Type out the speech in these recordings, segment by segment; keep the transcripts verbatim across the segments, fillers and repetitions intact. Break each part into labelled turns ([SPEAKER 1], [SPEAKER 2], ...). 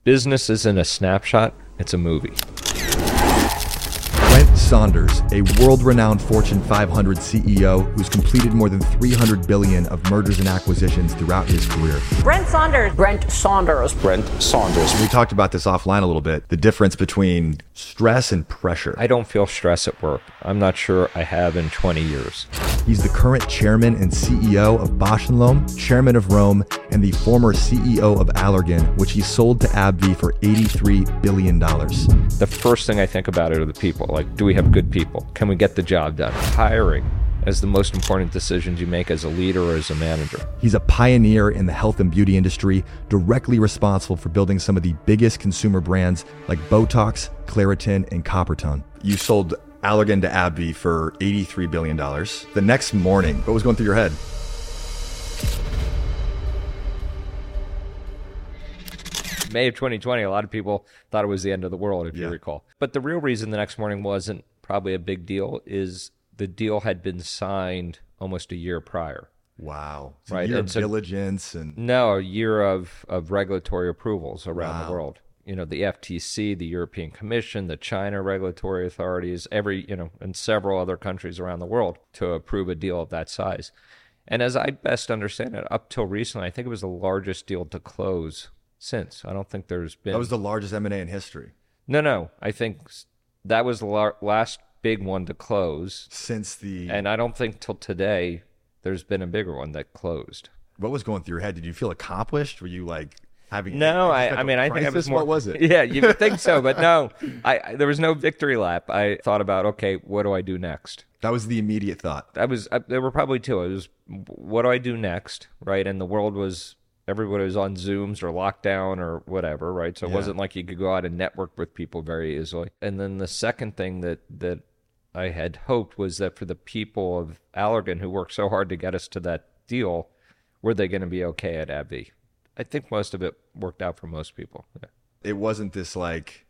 [SPEAKER 1] Business isn't a snapshot, it's a movie.
[SPEAKER 2] Brent Saunders, a world-renowned Fortune five hundred C E O who's completed more than three hundred billion dollars of mergers and acquisitions throughout his career.
[SPEAKER 3] Brent Saunders.
[SPEAKER 4] Brent Saunders.
[SPEAKER 5] Brent Saunders.
[SPEAKER 2] We talked about this offline a little bit, the difference between stress and pressure.
[SPEAKER 1] I don't feel stress at work. I'm not sure I have in twenty years.
[SPEAKER 2] He's the current chairman and C E O of Bausch and Lomb, chairman of Rome, and the former C E O of Allergan, which he sold to AbbVie for eighty-three billion dollars.
[SPEAKER 1] The first thing I think about are the people. Like, do we have good people? Can we get the job done? Hiring is the most important decisions you make as a leader or as a manager.
[SPEAKER 2] He's a pioneer in the health and beauty industry, directly responsible for building some of the biggest consumer brands like Botox, Claritin, and Coppertone. You sold Allergan to AbbVie for eighty-three billion dollars. The next morning, what was going through your head?
[SPEAKER 1] May of twenty twenty, a lot of people thought it was the end of the world, if
[SPEAKER 2] Yeah.
[SPEAKER 1] you recall. But the real reason the next morning wasn't probably a big deal is the deal had been signed almost a year prior.
[SPEAKER 2] Wow. It's
[SPEAKER 1] Right,
[SPEAKER 2] a year
[SPEAKER 1] and
[SPEAKER 2] of
[SPEAKER 1] so-
[SPEAKER 2] diligence and
[SPEAKER 1] No, a year of, of regulatory approvals around
[SPEAKER 2] Wow.
[SPEAKER 1] the world. You know, the F T C, the European Commission, the China regulatory authorities, every, you know, and several other countries around the world to approve a deal of that size. And as I best understand it, up till recently, I think it was the largest deal to close since. I don't think there's been...
[SPEAKER 2] that was the largest M and A in history.
[SPEAKER 1] No, no. I think s- that was the lar- last big one to close.
[SPEAKER 2] Since the...
[SPEAKER 1] And I don't think till today there's been a bigger one that closed.
[SPEAKER 2] what was going through your head? Did you feel accomplished? Were you like having...
[SPEAKER 1] No, I, I
[SPEAKER 2] existential
[SPEAKER 1] mean, I think I was
[SPEAKER 2] crisis?
[SPEAKER 1] more...
[SPEAKER 2] What was it?
[SPEAKER 1] Yeah, you would think so, but no. I, I There was no victory lap. I thought about, okay, what do I do next?
[SPEAKER 2] That was the immediate thought.
[SPEAKER 1] I was, I, there were probably two. It was, what do I do next, right? And the world was... everybody was on Zooms or lockdown or whatever, right? So it
[SPEAKER 2] Yeah.
[SPEAKER 1] wasn't like you could go out and network with people very easily. And then the second thing that, that I had hoped was that for the people of Allergan who worked so hard to get us to that deal, were they going to be okay at AbbVie? I think most of it worked out for most people. Yeah.
[SPEAKER 2] It wasn't this like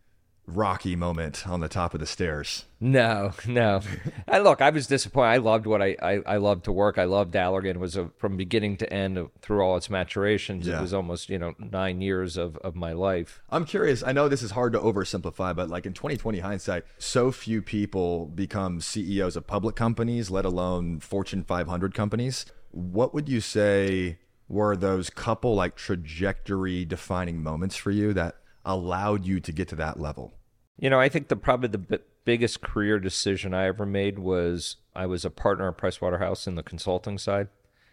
[SPEAKER 2] rocky moment on the top of the stairs.
[SPEAKER 1] No, no. I, look, I was disappointed. I loved what I, I, I loved to work. I loved Allergan. It was a, from beginning to end of, through all its maturations.
[SPEAKER 2] Yeah.
[SPEAKER 1] It was almost, you know, nine years of, of my life.
[SPEAKER 2] I'm curious. I know this is hard to oversimplify, but like in twenty twenty hindsight, so few people become C E Os of public companies, let alone Fortune five hundred companies. What would you say were those couple like trajectory defining moments for you that allowed you to get to that level?
[SPEAKER 1] You know, I think the probably the b- biggest career decision I ever made was I was a partner at Pricewaterhouse in the consulting side,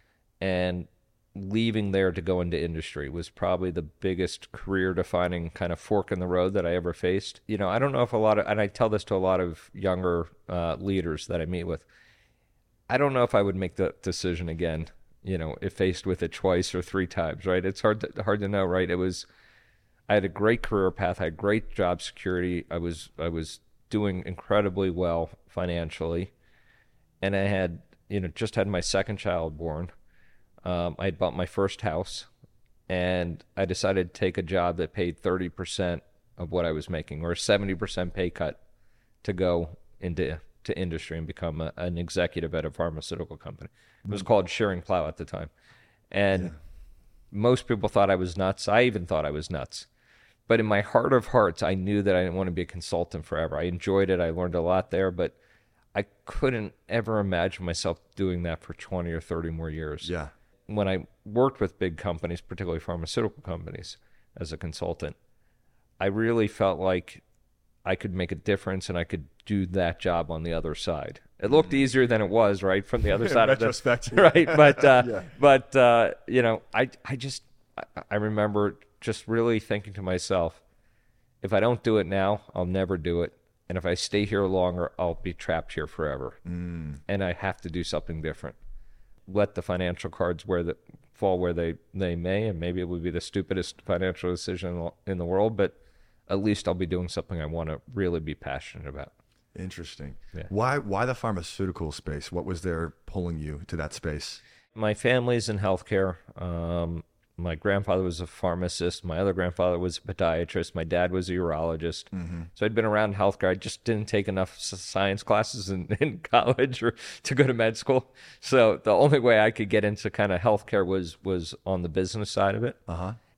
[SPEAKER 1] and leaving there to go into industry was probably the biggest career defining kind of fork in the road that I ever faced. You know, I don't know if a lot of, and I tell this to a lot of younger uh, leaders that I meet with, I don't know if I would make the decision again, you know, if faced with it twice or three times, right? It's hard to, hard to know, right? It was, I had a great career path. I had great job security. I was I was doing incredibly well financially, and I had you know just had my second child born. Um, I had bought my first house, and I decided to take a job that paid thirty percent of what I was making, or a seventy percent pay cut, to go into to industry and become a, an executive at a pharmaceutical company. It was called Schering-Plough at the time, and.
[SPEAKER 2] Yeah.
[SPEAKER 1] Most people thought I was nuts. I even thought I was nuts. But in my heart of hearts, I knew that I didn't want to be a consultant forever. I enjoyed it. I learned a lot there, but I couldn't ever imagine myself doing that for twenty or thirty more years.
[SPEAKER 2] Yeah.
[SPEAKER 1] When I worked with big companies, particularly pharmaceutical companies, as a consultant, I really felt like I could make a difference and I could do that job on the other side. It looked easier than it was, right, from the other side of the
[SPEAKER 2] retrospect.
[SPEAKER 1] right. But uh,
[SPEAKER 2] Yeah.
[SPEAKER 1] but uh, you know, I I just I, I remember just really thinking to myself, if I don't do it now, I'll never do it, and if I stay here longer, I'll be trapped here forever, mm. and I have to do something different. Let the financial cards where the fall where they they may, and maybe it would be the stupidest financial decision in the, in the world, but at least I'll be doing something I want to really be passionate about.
[SPEAKER 2] Interesting.
[SPEAKER 1] Yeah.
[SPEAKER 2] Why why the pharmaceutical space? What was there pulling you to that space?
[SPEAKER 1] My family's in healthcare. Um, my grandfather was a pharmacist. My other grandfather was a podiatrist. My dad was a urologist. Mm-hmm. So I'd been around healthcare. I just didn't take enough science classes in, in college or to go to med school. So the only way I could get into kind of healthcare was was on the business side of it.
[SPEAKER 2] Uh-huh.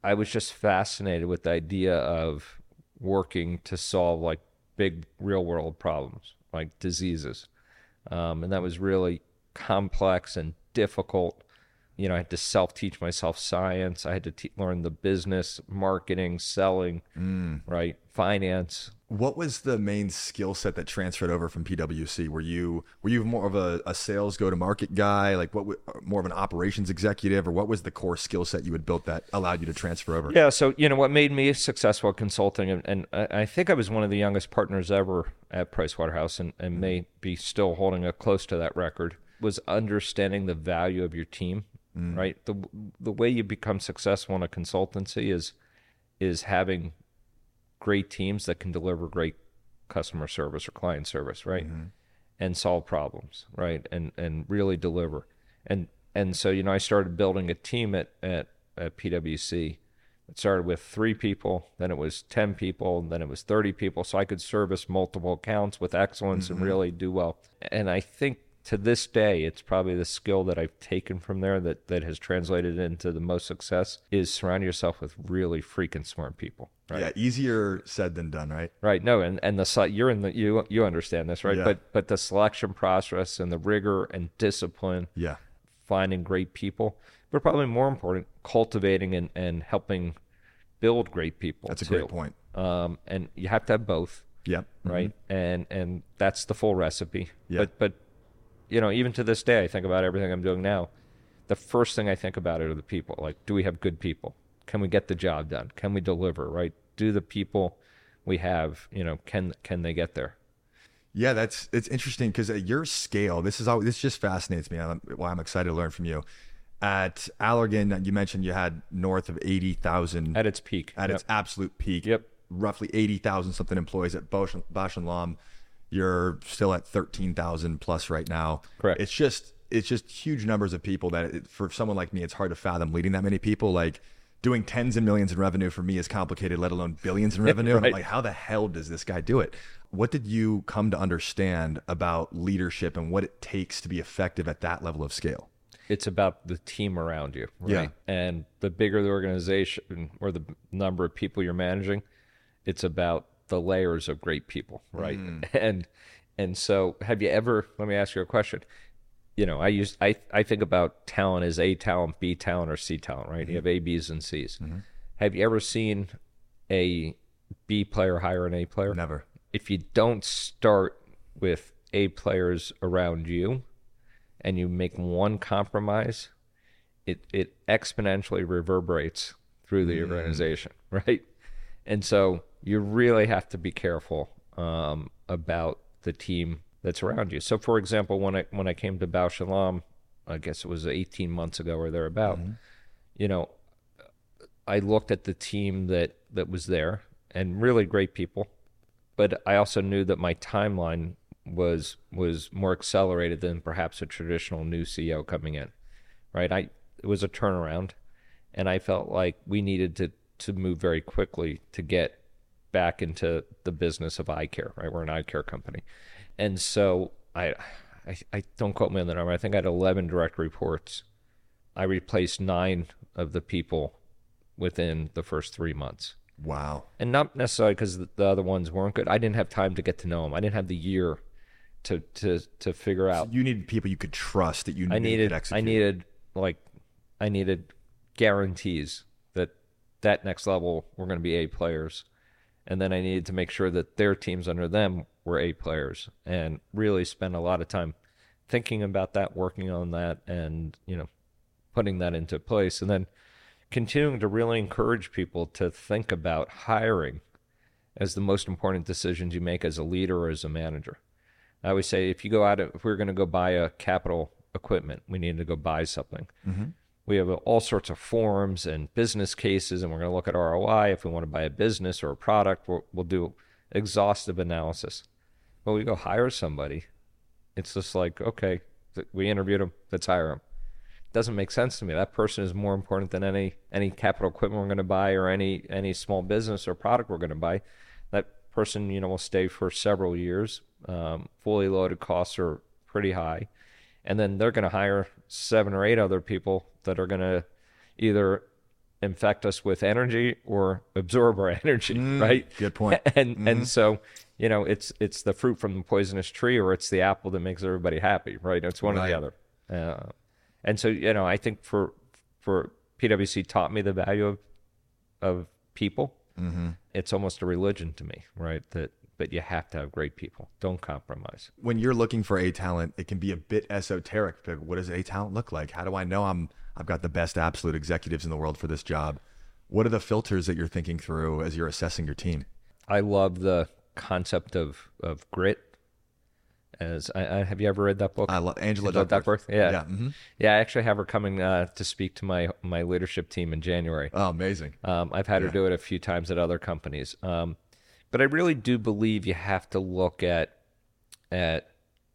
[SPEAKER 1] I was just fascinated with the idea of working to solve like big real world problems, like diseases. Um, and that was really complex and difficult. You know, I had to self-teach myself science. I had to te- learn the business, marketing, selling,
[SPEAKER 2] Mm.
[SPEAKER 1] right, finance.
[SPEAKER 2] What was the main skill set that transferred over from P W C? Were you were you more of a, a sales go-to-market guy, like what w- more of an operations executive, or what was the core skill set you had built that allowed you to transfer over?
[SPEAKER 1] Yeah, so you know what made me successful at consulting, and, and I I think I was one of the youngest partners ever at Pricewaterhouse, and, and may be still holding a close to that record, was understanding the value of your team. Mm. Right, the the way you become successful in a consultancy is is having great teams that can deliver great customer service or client service, right, mm-hmm. and solve problems, right, and and really deliver. And and so you know, I started building a team at at, at P W C. It started with three people, then it was ten people, then it was thirty people, so I could service multiple accounts with excellence mm-hmm. and really do well. And I think to this day, it's probably the skill that I've taken from there that, that has translated into the most success is surround yourself with really freaking smart people. Right?
[SPEAKER 2] Yeah, easier said than done, right?
[SPEAKER 1] Right. No, and and the you're in the you you understand this, right?
[SPEAKER 2] Yeah.
[SPEAKER 1] But but the selection process and the rigor and discipline,
[SPEAKER 2] yeah,
[SPEAKER 1] finding great people, but probably more important, cultivating and, and helping build great people.
[SPEAKER 2] That's a
[SPEAKER 1] too.
[SPEAKER 2] great point.
[SPEAKER 1] Um, and you have to have both.
[SPEAKER 2] Yeah.
[SPEAKER 1] Right.
[SPEAKER 2] Mm-hmm.
[SPEAKER 1] And and that's the full recipe.
[SPEAKER 2] Yeah.
[SPEAKER 1] But but. You know, even to this day, I think about everything I'm doing now. The first thing I think about are the people. Like, do we have good people? Can we get the job done? Can we deliver, right? Do the people we have, you know, can can they get there?
[SPEAKER 2] Yeah, that's it's interesting because at your scale, this is all this just fascinates me. I'm, why I'm excited to learn from you. At Allergan, you mentioned you had north of eighty thousand
[SPEAKER 1] at its peak,
[SPEAKER 2] at
[SPEAKER 1] yep.
[SPEAKER 2] its absolute peak.
[SPEAKER 1] Yep,
[SPEAKER 2] roughly eighty thousand something employees at Bausch, Bausch and Lomb. You're still at thirteen thousand plus right now.
[SPEAKER 1] Correct.
[SPEAKER 2] It's just it's just huge numbers of people that it, for someone like me, it's hard to fathom leading that many people. Like doing tens of millions in revenue for me is complicated, let alone billions in revenue.
[SPEAKER 1] Right.
[SPEAKER 2] I'm like, how the hell does this guy do it? What did you come to understand about leadership and what it takes to be effective at that level of scale?
[SPEAKER 1] It's about the team around you, right?
[SPEAKER 2] Yeah.
[SPEAKER 1] And the bigger the organization or the number of people you're managing, it's about the layers of great people, right? Mm. And and so have you ever, let me ask you a question. You know, I use I I think about talent as A talent, B talent, or C talent, right? Mm-hmm. You have A, B's, and C's. Mm-hmm. Have you ever seen a B player hire an A player?
[SPEAKER 2] Never.
[SPEAKER 1] If you don't start with A players around you and you make one compromise, it it exponentially reverberates through the mm. organization, right? And so you really have to be careful um, about the team that's around you. So, for example, when I when I came to Bausch and Lomb, I guess it was eighteen months ago or thereabout, mm-hmm. you know, I looked at the team that, that was there, and really great people, but I also knew that my timeline was was more accelerated than perhaps a traditional new C E O coming in, right? I it was a turnaround, and I felt like we needed to to move very quickly to get back into the business of eye care, right? We're an eye care company. And so I, I, I don't quote me on the number. I think I had eleven direct reports. I replaced nine of the people within the first three months.
[SPEAKER 2] Wow. And
[SPEAKER 1] not necessarily because the other ones weren't good. I didn't have time to get to know them. I didn't have the year to, to, to figure out.
[SPEAKER 2] So you needed people you could trust that you knew
[SPEAKER 1] I needed,
[SPEAKER 2] could execute.
[SPEAKER 1] I needed like, I needed guarantees that that next level were going to be A players. And then I needed to make sure that their teams under them were A players, and really spend a lot of time thinking about that, working on that, and, you know, putting that into place. And then continuing to really encourage people to think about hiring as the most important decisions you make as a leader or as a manager. I always say, if you go out, if we're going to go buy a capital equipment, we need to go buy something. Mm-hmm. We have all sorts of forms and business cases, and we're going to look at R O I. If we want to buy a business or a product, we'll, we'll do exhaustive analysis. When we go hire somebody, it's just like, okay, we interviewed them, let's hire them. It doesn't make sense to me. That person is more important than any any capital equipment we're going to buy or any any small business or product we're going to buy. That person, you know, will stay for several years. Um, fully loaded costs are pretty high. And then they're going to hire seven or eight other people that are going to either infect us with energy or absorb our energy,
[SPEAKER 2] Mm,
[SPEAKER 1] right?
[SPEAKER 2] good point.
[SPEAKER 1] And
[SPEAKER 2] Mhm.
[SPEAKER 1] and so, you know, it's it's the fruit from the poisonous tree, or it's the apple that makes everybody happy, right? It's one or
[SPEAKER 2] Right.
[SPEAKER 1] the other. Uh, and so, you know, I think for for P W C taught me the value of of people.
[SPEAKER 2] Mm-hmm.
[SPEAKER 1] It's almost a religion to me, right? That but you have to have great people. Don't compromise.
[SPEAKER 2] When you're looking for a talent, it can be a bit esoteric. But what does a talent look like? How do I know I'm I've got the best absolute executives in the world for this job? What are the filters that you're thinking through as you're assessing your team?
[SPEAKER 1] I love the concept of of grit. As I, I have you ever read that book?
[SPEAKER 2] I love Angela,
[SPEAKER 1] Angela
[SPEAKER 2] Duckworth.
[SPEAKER 1] Duckworth? Yeah.
[SPEAKER 2] Yeah. mhm.
[SPEAKER 1] Yeah, I actually have her coming uh, to speak to my my leadership team in January.
[SPEAKER 2] Oh, amazing.
[SPEAKER 1] Um, I've had her
[SPEAKER 2] Yeah.
[SPEAKER 1] do it a few times at other companies. Um, but I really do believe you have to look at at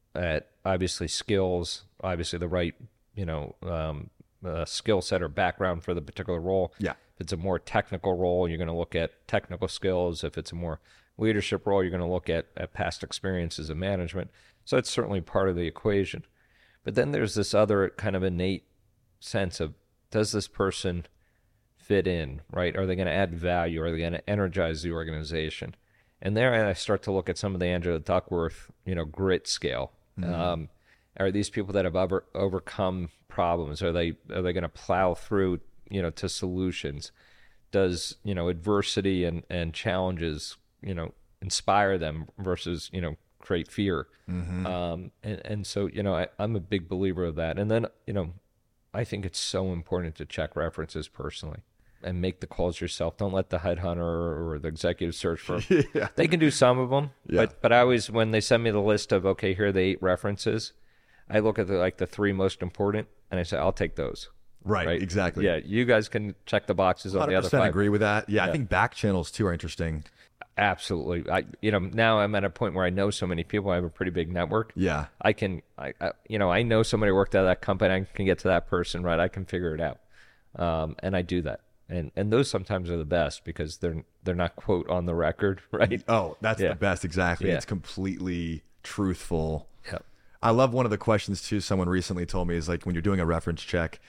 [SPEAKER 1] at obviously skills, obviously the right you know um, uh, skill set or background for the particular role.
[SPEAKER 2] Yeah.
[SPEAKER 1] If it's a more technical role, you're going to look at technical skills. If it's a more leadership role, you're going to look at, at past experiences in management. So that's certainly part of the equation. But then there's this other kind of innate sense of, does this person fit in, right? Are they going to add value? Are they going to energize the organization? And there I start to look at some of the Angela Duckworth, you know, grit scale.
[SPEAKER 2] Mm-hmm.
[SPEAKER 1] Um, are these people that have over, overcome problems? Are they are they going to plow through, you know, to solutions? Does, you know, adversity and, and challenges, you know, inspire them versus, you know, create fear?
[SPEAKER 2] Mm-hmm.
[SPEAKER 1] Um, and, and so, you know, I, I'm a big believer of that. And then, you know, I think it's so important to check references personally and make the calls yourself. Don't let the headhunter or the executive search firm.
[SPEAKER 2] Yeah.
[SPEAKER 1] They can do some of them,
[SPEAKER 2] Yeah.
[SPEAKER 1] but but I always, when they send me the list of, okay, here are the eight references, I look at the, like the three most important, and I say, I'll take those.
[SPEAKER 2] Right,
[SPEAKER 1] Right?
[SPEAKER 2] exactly.
[SPEAKER 1] Yeah, you guys can check the boxes on the other
[SPEAKER 2] one hundred percent
[SPEAKER 1] five.
[SPEAKER 2] agree with that. Yeah, I
[SPEAKER 1] Yeah.
[SPEAKER 2] think back channels too are interesting.
[SPEAKER 1] Absolutely. I, you know, now I'm at a point where I know so many people. I have a pretty big network.
[SPEAKER 2] Yeah.
[SPEAKER 1] I can, I, I you know, I know somebody worked at that company. I can get to that person, right? I can figure it out, um, and I do that. And and those sometimes are the best because they're they're not quote on the record, right?
[SPEAKER 2] Oh, that's
[SPEAKER 1] Yeah.
[SPEAKER 2] the best. Exactly.
[SPEAKER 1] Yeah.
[SPEAKER 2] It's completely truthful.
[SPEAKER 1] Yep.
[SPEAKER 2] I love one of the questions too. Someone recently told me is like, when you're doing a reference check,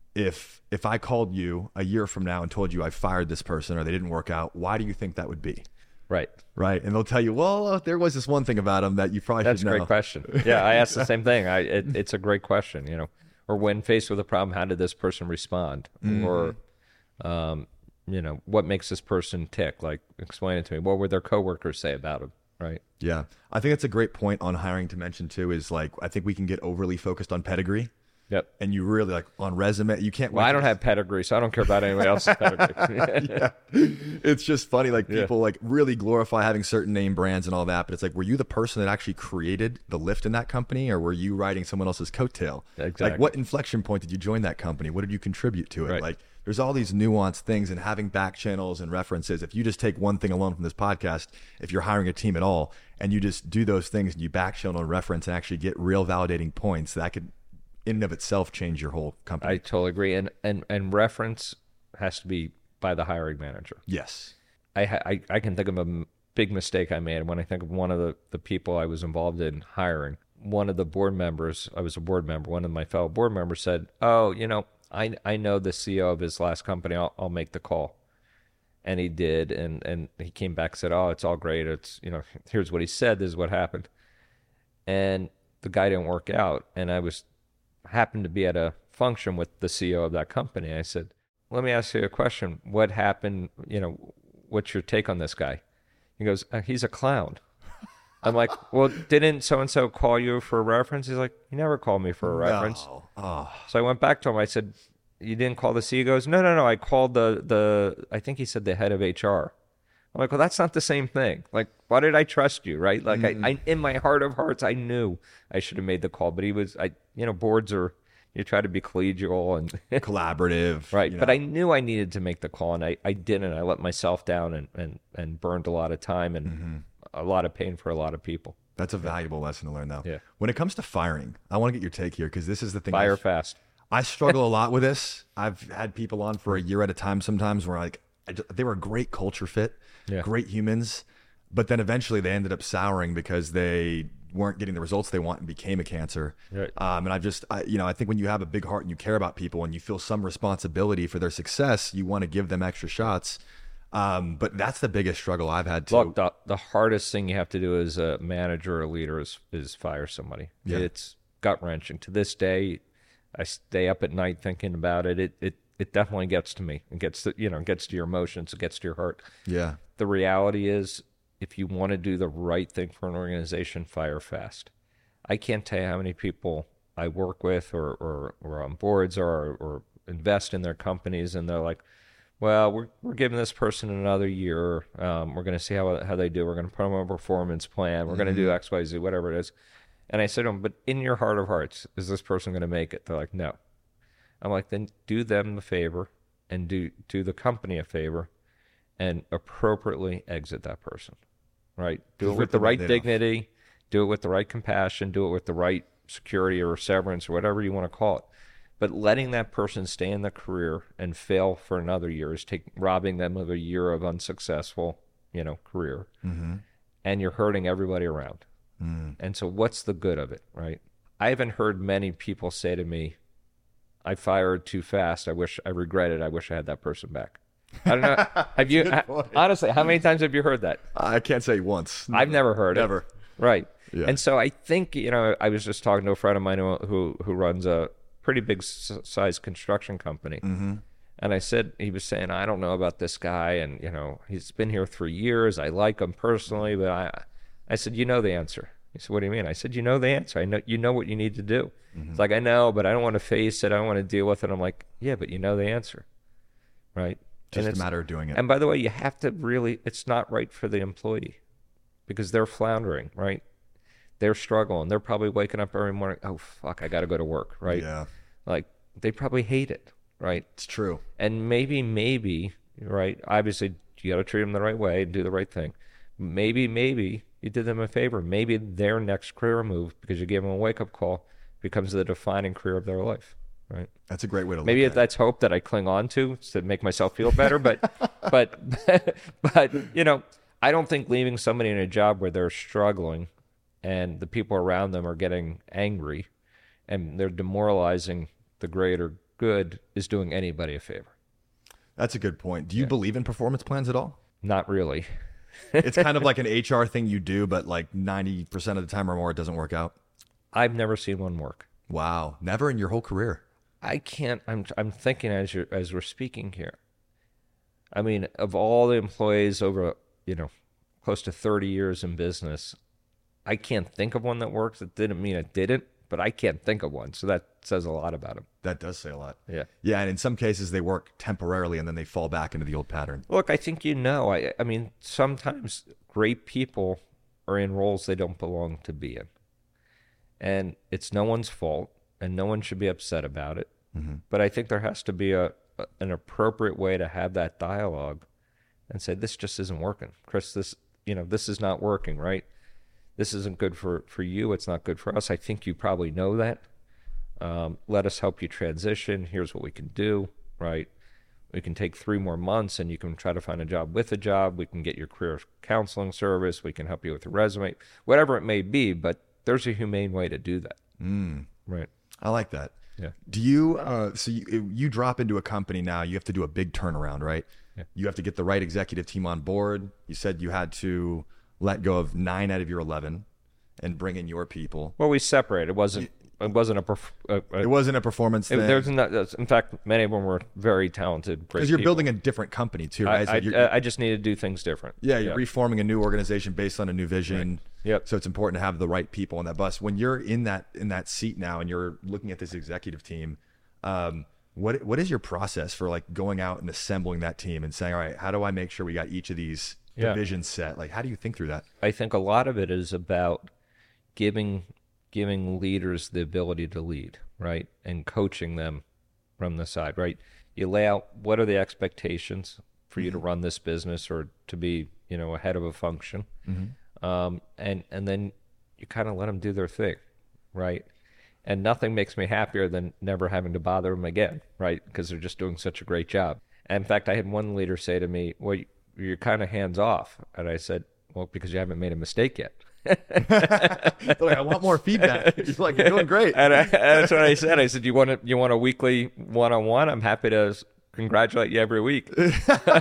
[SPEAKER 2] if if I called you a year from now and told you I fired this person or they didn't work out, why do you think that would be?
[SPEAKER 1] Right.
[SPEAKER 2] Right. And they'll tell you, well, there was this one thing about him that you probably
[SPEAKER 1] That's a
[SPEAKER 2] should know.
[SPEAKER 1] great question. Yeah, I asked the same thing. I it, it's a great question, you know. Or when faced with a problem, how did this person respond?
[SPEAKER 2] Mm-hmm.
[SPEAKER 1] Or, um, you know, what makes this person tick? Like, explain it to me. What would their coworkers say about him? Right.
[SPEAKER 2] Yeah. I think that's a great point on hiring to mention too, is like, I think we can get overly focused on pedigree.
[SPEAKER 1] Yep.
[SPEAKER 2] And you really like on resume, you can't.
[SPEAKER 1] Well, I don't have pedigree, so I don't care about anybody else's pedigree.
[SPEAKER 2] Yeah. It's just funny. Like
[SPEAKER 1] Yeah.
[SPEAKER 2] people like really glorify having certain name brands and all that. But it's like, were you the person that actually created the lift in that company, or were you riding someone else's coattail?
[SPEAKER 1] Exactly.
[SPEAKER 2] Like what inflection point did you join that company? What did you contribute to it?
[SPEAKER 1] Right.
[SPEAKER 2] Like there's all these nuanced things, and having back channels and references. If you just take one thing alone from this podcast, if you're hiring a team at all and you just do those things and you back channel and reference and actually get real validating points, that could in and of itself change your whole company.
[SPEAKER 1] I totally agree. And, and, and reference has to be by the hiring manager.
[SPEAKER 2] Yes.
[SPEAKER 1] I, ha- I I can think of a m- big mistake I made when I think of one of the, the people I was involved in hiring. One of the board members, I was a board member, one of my fellow board members said, oh, you know, I I know the C E O of his last company. I'll, I'll make the call. And he did. And, and he came back and said, oh, it's all great. It's, you know, here's what he said. This is what happened. And the guy didn't work out. And I was happened to be at a function with the C E O of that company. I said, let me ask you a question. What happened? You know, what's your take on this guy? He goes, uh, he's a clown. I'm like, well, didn't so-and-so call you for a reference? He's like, he never called me for a reference.
[SPEAKER 2] No. Oh.
[SPEAKER 1] So I went back to him. I said, you didn't call the C E O? He goes, no, no, no. I called the, the, I think he said the head of H R. I'm like, well, that's not the same thing. Like, why did I trust you, right? Like,
[SPEAKER 2] Mm.
[SPEAKER 1] I, I, in my heart of hearts, I knew I should have made the call. But he was, I, you know, boards are, you try to be collegial and
[SPEAKER 2] Collaborative.
[SPEAKER 1] right.
[SPEAKER 2] you
[SPEAKER 1] But
[SPEAKER 2] know.
[SPEAKER 1] I knew I needed to make the call, and I, I didn't. I let myself down and, and, and burned a lot of time and
[SPEAKER 2] Mm-hmm.
[SPEAKER 1] a lot of pain for a lot of people.
[SPEAKER 2] That's a valuable lesson to learn, though.
[SPEAKER 1] Yeah.
[SPEAKER 2] When it comes to firing, I want to get your take here because this is the thing.
[SPEAKER 1] Fire
[SPEAKER 2] I've-
[SPEAKER 1] fast.
[SPEAKER 2] I struggle a lot with this. I've had people on for a year at a time sometimes where like I ju- they were a great culture fit,
[SPEAKER 1] Yeah.
[SPEAKER 2] great humans, but then eventually they ended up souring because they weren't getting the results they want and became a cancer.
[SPEAKER 1] Right.
[SPEAKER 2] Um, and I've just, I, you know, I think when you have a big heart and you care about people and you feel some responsibility for their success, you want to give them extra shots. Um, but that's the biggest struggle I've had to.
[SPEAKER 1] Look, the, the hardest thing you have to do as a manager or leader is, is fire somebody.
[SPEAKER 2] Yeah.
[SPEAKER 1] It's gut wrenching. To this day, I stay up at night thinking about it. It, it, it definitely gets to me. It gets to, you know, it gets to your emotions. It gets to your heart.
[SPEAKER 2] Yeah.
[SPEAKER 1] The reality is, if you want to do the right thing for an organization, fire fast. I can't tell you how many people I work with or, or, or on boards or, or invest in their companies, and they're like, well, we're we're giving this person another year. Um, we're going to see how how they do. We're going to put them on a performance plan. We're mm-hmm. going to do X, Y, Z, whatever it is. And I said to them, but in your heart of hearts, is this person going to make it? They're like, no. I'm like, then do them the favor and do do the company a favor and appropriately exit that person, right? Do it with the right dignity. Do it with the right compassion. Do it with the right security or severance or whatever you want to call it. But letting that person stay in the career and fail for another year is take, robbing them of a year of unsuccessful, you know, career. Mm-hmm. And you're hurting everybody around. Mm. And so what's the good of it, right? I haven't heard many people say to me, I fired too fast. I wish, I regret it. I wish I had that person back. I don't know. Have you, honestly, how many times have you heard that?
[SPEAKER 2] I can't say once.
[SPEAKER 1] I've never heard
[SPEAKER 2] never.
[SPEAKER 1] it. Never. Right.
[SPEAKER 2] Yeah.
[SPEAKER 1] And so I think, you know, I was just talking to a friend of mine who, who, who runs a pretty big size construction company. Mm-hmm. And I said, he was saying, I don't know about this guy. And, you know, he's been here three years. I like him personally, but I, I said, you know the answer. He said, what do you mean? I said, you know the answer. I know, you know what you need to do. Mm-hmm. It's like, I know, but I don't want to face it. I don't want to deal with it. I'm like, yeah, but you know the answer. Right.
[SPEAKER 2] Just a matter of doing it.
[SPEAKER 1] And by the way, you have to really, it's not right for the employee because they're floundering, right? They're struggling. They're probably waking up every morning, oh, fuck, I got to go to work, right?
[SPEAKER 2] Yeah.
[SPEAKER 1] Like, they probably hate it, right?
[SPEAKER 2] It's true.
[SPEAKER 1] And maybe, maybe, right, obviously, you got to treat them the right way and do the right thing. Maybe, maybe you did them a favor. Maybe their next career move, because you gave them a wake-up call, becomes the defining career of their life, right?
[SPEAKER 2] That's a great way to look
[SPEAKER 1] Maybe
[SPEAKER 2] at it.
[SPEAKER 1] That's hope that I cling on to to make myself feel better, but, but, but, you know, I don't think leaving somebody in a job where they're struggling and the people around them are getting angry and they're demoralizing the greater good is doing anybody a favor.
[SPEAKER 2] That's a good point. Do you yeah. believe in performance plans at all?
[SPEAKER 1] Not really.
[SPEAKER 2] It's kind of like an H R thing you do, but like ninety percent of the time or more, it doesn't work out.
[SPEAKER 1] I've never seen one work.
[SPEAKER 2] Wow. Never in your whole career.
[SPEAKER 1] I can't, I'm I'm thinking as you're, as we're speaking here. I mean, of all the employees over, you know, close to thirty years in business, I can't think of one that works. It didn't mean it didn't, but I can't think of one. So that says a lot about them.
[SPEAKER 2] That does say a lot.
[SPEAKER 1] Yeah.
[SPEAKER 2] Yeah, and in some cases they work temporarily and then they fall back into the old pattern.
[SPEAKER 1] Look, I think you know, I I mean, sometimes great people are in roles they don't belong to be in. And it's no one's fault, and no one should be upset about it. Mm-hmm. But I think there has to be a, a an appropriate way to have that dialogue and say, this just isn't working. Chris, this, you know, this is not working, right? This isn't good for, for you. It's not good for us. I think you probably know that. Um, let us help you transition. Here's what we can do, right? We can take three more months and you can try to find a job with a job. We can get your career counseling service. We can help you with a resume, whatever it may be. But there's a humane way to do that.
[SPEAKER 2] Mm.
[SPEAKER 1] Right.
[SPEAKER 2] I like that.
[SPEAKER 1] Yeah.
[SPEAKER 2] Do you, uh, so you, you drop into a company now, you have to do a big turnaround, right?
[SPEAKER 1] Yeah.
[SPEAKER 2] You have to get the right executive team on board. You said you had to let go of nine out of your eleven and bring in your people.
[SPEAKER 1] Well, we separated. It wasn't, it wasn't a, perf- a, a
[SPEAKER 2] it wasn't a performance
[SPEAKER 1] it,
[SPEAKER 2] thing.
[SPEAKER 1] There's not, in fact, many of them were very talented, great
[SPEAKER 2] Because you're
[SPEAKER 1] people.
[SPEAKER 2] building a different company too, right?
[SPEAKER 1] I,
[SPEAKER 2] so
[SPEAKER 1] I, I just need to do things different.
[SPEAKER 2] Yeah, you're yeah. reforming a new organization based on a new vision.
[SPEAKER 1] Right. Yep.
[SPEAKER 2] So it's important to have the right people on that bus. When you're in that in that seat now and you're looking at this executive team, um, what what is your process for like going out and assembling that team and saying, all right, how do I make sure we got each of these
[SPEAKER 1] yeah.
[SPEAKER 2] divisions set? Like, how do you think through that?
[SPEAKER 1] I think a lot of it is about giving giving leaders the ability to lead, right? And coaching them from the side, right? You lay out what are the expectations for you mm-hmm. to run this business or to be, you know, ahead of a function. Mm-hmm. Um, and, and then you kind of let them do their thing, right? And nothing makes me happier than never having to bother them again, right? Because they're just doing such a great job. And in fact, I had one leader say to me, well, you're kind of hands off. And I said, well, because you haven't made a mistake yet.
[SPEAKER 2] They're like, I want more feedback. You're like, you're doing great.
[SPEAKER 1] And I, that's what I said. I said, you want to, you want a weekly one-on-one? I'm happy to congratulate you every week.
[SPEAKER 2] Doing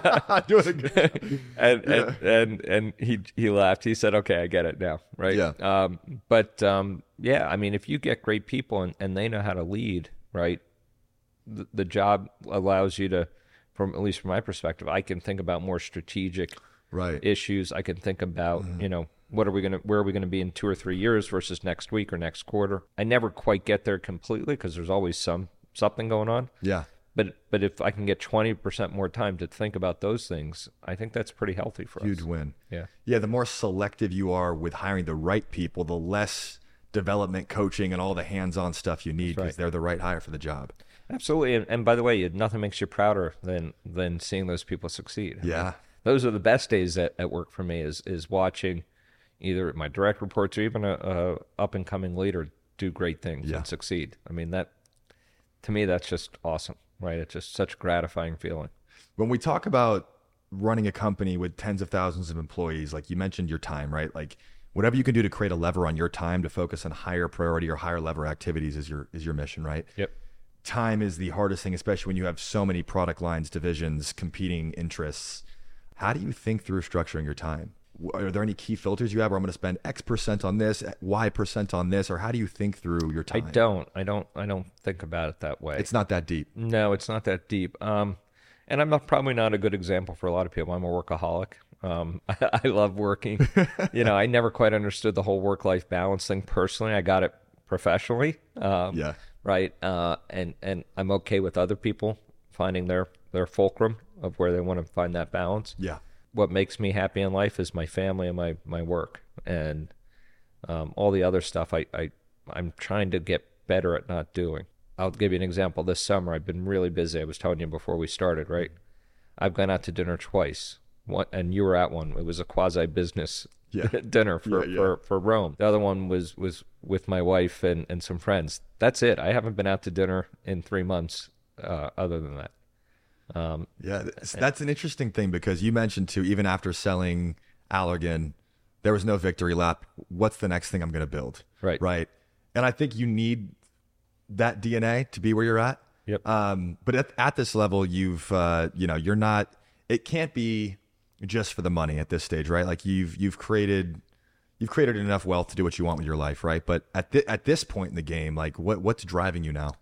[SPEAKER 2] a good job.
[SPEAKER 1] and,
[SPEAKER 2] Yeah.
[SPEAKER 1] and and and he he laughed. He said, "Okay, I get it now." Right?
[SPEAKER 2] Yeah.
[SPEAKER 1] Um, but um, yeah, I mean, if you get great people and, and they know how to lead, right, the, the job allows you to, from at least from my perspective, I can think about more strategic
[SPEAKER 2] Right.
[SPEAKER 1] issues. I can think about, you know, what are we gonna, where are we gonna be in two or three years versus next week or next quarter. I never quite get there completely because there's always some something going on.
[SPEAKER 2] Yeah.
[SPEAKER 1] But but if I can get twenty percent more time to think about those things, I think that's pretty healthy for
[SPEAKER 2] Huge
[SPEAKER 1] us.
[SPEAKER 2] win.
[SPEAKER 1] Yeah.
[SPEAKER 2] Yeah. The more selective you are with hiring the right people, the less development, coaching, and all the hands-on stuff you need because
[SPEAKER 1] right.
[SPEAKER 2] they're the right hire for the job.
[SPEAKER 1] Absolutely. And, and by the way, nothing makes you prouder than than seeing those people succeed. I
[SPEAKER 2] Yeah.
[SPEAKER 1] mean, those are the best days at, at work for me is is watching either my direct reports or even a, a up and coming leader do great things
[SPEAKER 2] Yeah.
[SPEAKER 1] and succeed. I mean, that to me, that's just awesome, right? It's just such a gratifying feeling.
[SPEAKER 2] When we talk about running a company with tens of thousands of employees, like you mentioned your time, right? Like whatever you can do to create a lever on your time to focus on higher priority or higher lever activities is your is your mission, right?
[SPEAKER 1] Yep.
[SPEAKER 2] Time is the hardest thing, especially when you have so many product lines, divisions, competing interests. How do you think through structuring your time? Are there any key filters you have where I'm going to spend X percent on this, Y percent on this, or how do you think through your
[SPEAKER 1] I
[SPEAKER 2] time?
[SPEAKER 1] don't. I don't. I don't think about it that way.
[SPEAKER 2] It's not that deep.
[SPEAKER 1] No, it's not that deep. Um, and I'm not, probably not a good example for a lot of people. I'm a workaholic. Um, I, I love working. You know, I never quite understood the whole work-life balance thing personally. I got it professionally. Um,
[SPEAKER 2] Yeah.
[SPEAKER 1] Right. Uh, and and I'm okay with other people finding their their fulcrum of where they want to find that balance.
[SPEAKER 2] Yeah.
[SPEAKER 1] What makes me happy in life is my family and my my work, and um, all the other stuff I, I I'm trying to get better at not doing. I'll give you an example. This summer I've been really busy. I was telling you before we started, right? I've gone out to dinner twice. One, and you were at one. It was a quasi business
[SPEAKER 2] Yeah.
[SPEAKER 1] dinner for,
[SPEAKER 2] Yeah, yeah.
[SPEAKER 1] for for Rome. The other one was was with my wife and and some friends. That's it. I haven't been out to dinner in three months. Uh, other than that. Um,
[SPEAKER 2] Yeah, that's, that's an interesting thing because you mentioned too, even after selling Allergan, there was no victory lap. What's the next thing I'm going to build?
[SPEAKER 1] Right.
[SPEAKER 2] Right. And I think you need that D N A to be where you're at.
[SPEAKER 1] Yep.
[SPEAKER 2] Um, but at, at this level, you've, uh, you know, you're not, it can't be just for the money at this stage, right? Like you've, you've created, you've created enough wealth to do what you want with your life. Right. But at, th- at this point in the game, like what, what's driving you now?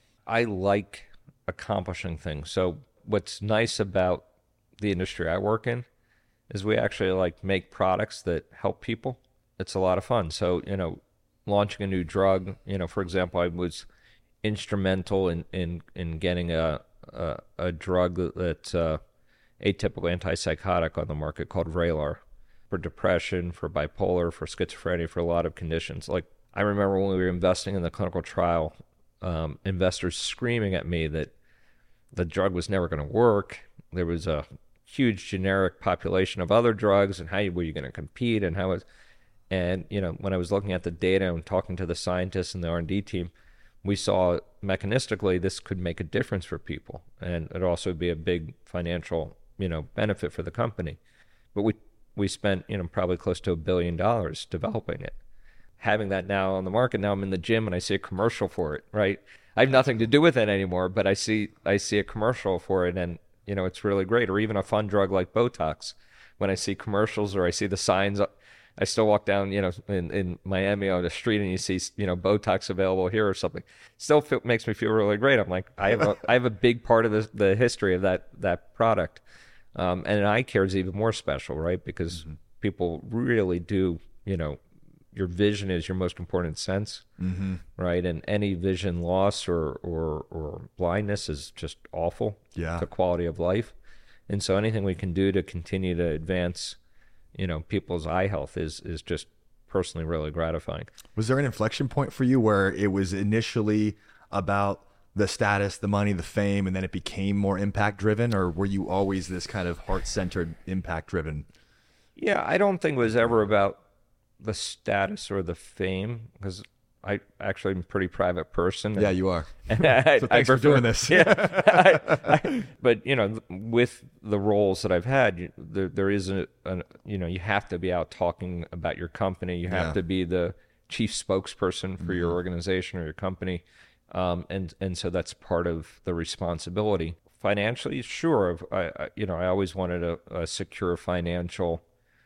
[SPEAKER 1] I like accomplishing things. So what's nice about the industry I work in is we actually like make products that help people. It's a lot of fun. So, you know, launching a new drug, you know, for example, I was instrumental in, in, in getting a, a, a drug that's uh, atypical antipsychotic on the market called Vraylar for depression, for bipolar, for schizophrenia, for a lot of conditions. Like I remember when we were investing in the clinical trial, um, investors screaming at me that the drug was never going to work. There was a huge generic population of other drugs, and how were you going to compete? And how was, and you know, when I was looking at the data and talking to the scientists and the R and D team, we saw mechanistically this could make a difference for people, and it'd also be a big financial, you know, benefit for the company. But we we spent, you know, probably close to a billion dollars developing it. Having that now on the market, now I'm in the gym and I see a commercial for it, right? I have nothing to do with it anymore, but I see I see a commercial for it, and you know it's really great. Or even a fun drug like Botox, when I see commercials or I see the signs, I still walk down, you know, in, in Miami on the street and you see, you know, Botox available here or something. Still feel, makes me feel really great. I'm like, I have a, I have a big part of the the history of that that product, um, and eye care is even more special, right? Because mm-hmm. people really do, you know. Your vision is your most important sense,
[SPEAKER 2] mm-hmm.
[SPEAKER 1] right? And any vision loss or, or or blindness is just awful
[SPEAKER 2] yeah.
[SPEAKER 1] to quality of life. And so anything we can do to continue to advance, you know, people's eye health is is just personally really gratifying.
[SPEAKER 2] Was there an inflection point for you where it was initially about the status, the money, the fame, and then it became more impact driven, or were you always this kind of heart-centered, impact driven?
[SPEAKER 1] Yeah, I don't think it was ever about the status or the fame, because I actually am a pretty private person.
[SPEAKER 2] Yeah, you are.
[SPEAKER 1] And I,
[SPEAKER 2] so thanks
[SPEAKER 1] I
[SPEAKER 2] for
[SPEAKER 1] prefer,
[SPEAKER 2] doing this.
[SPEAKER 1] yeah, I, I, but you know, with the roles that I've had, you, there there is a, a, you know, you have to be out talking about your company. You have
[SPEAKER 2] Yeah.
[SPEAKER 1] to be the chief spokesperson for mm-hmm. your organization or your company, um, and and so that's part of the responsibility. Financially, sure. I, I you know, I always wanted a, a secure financial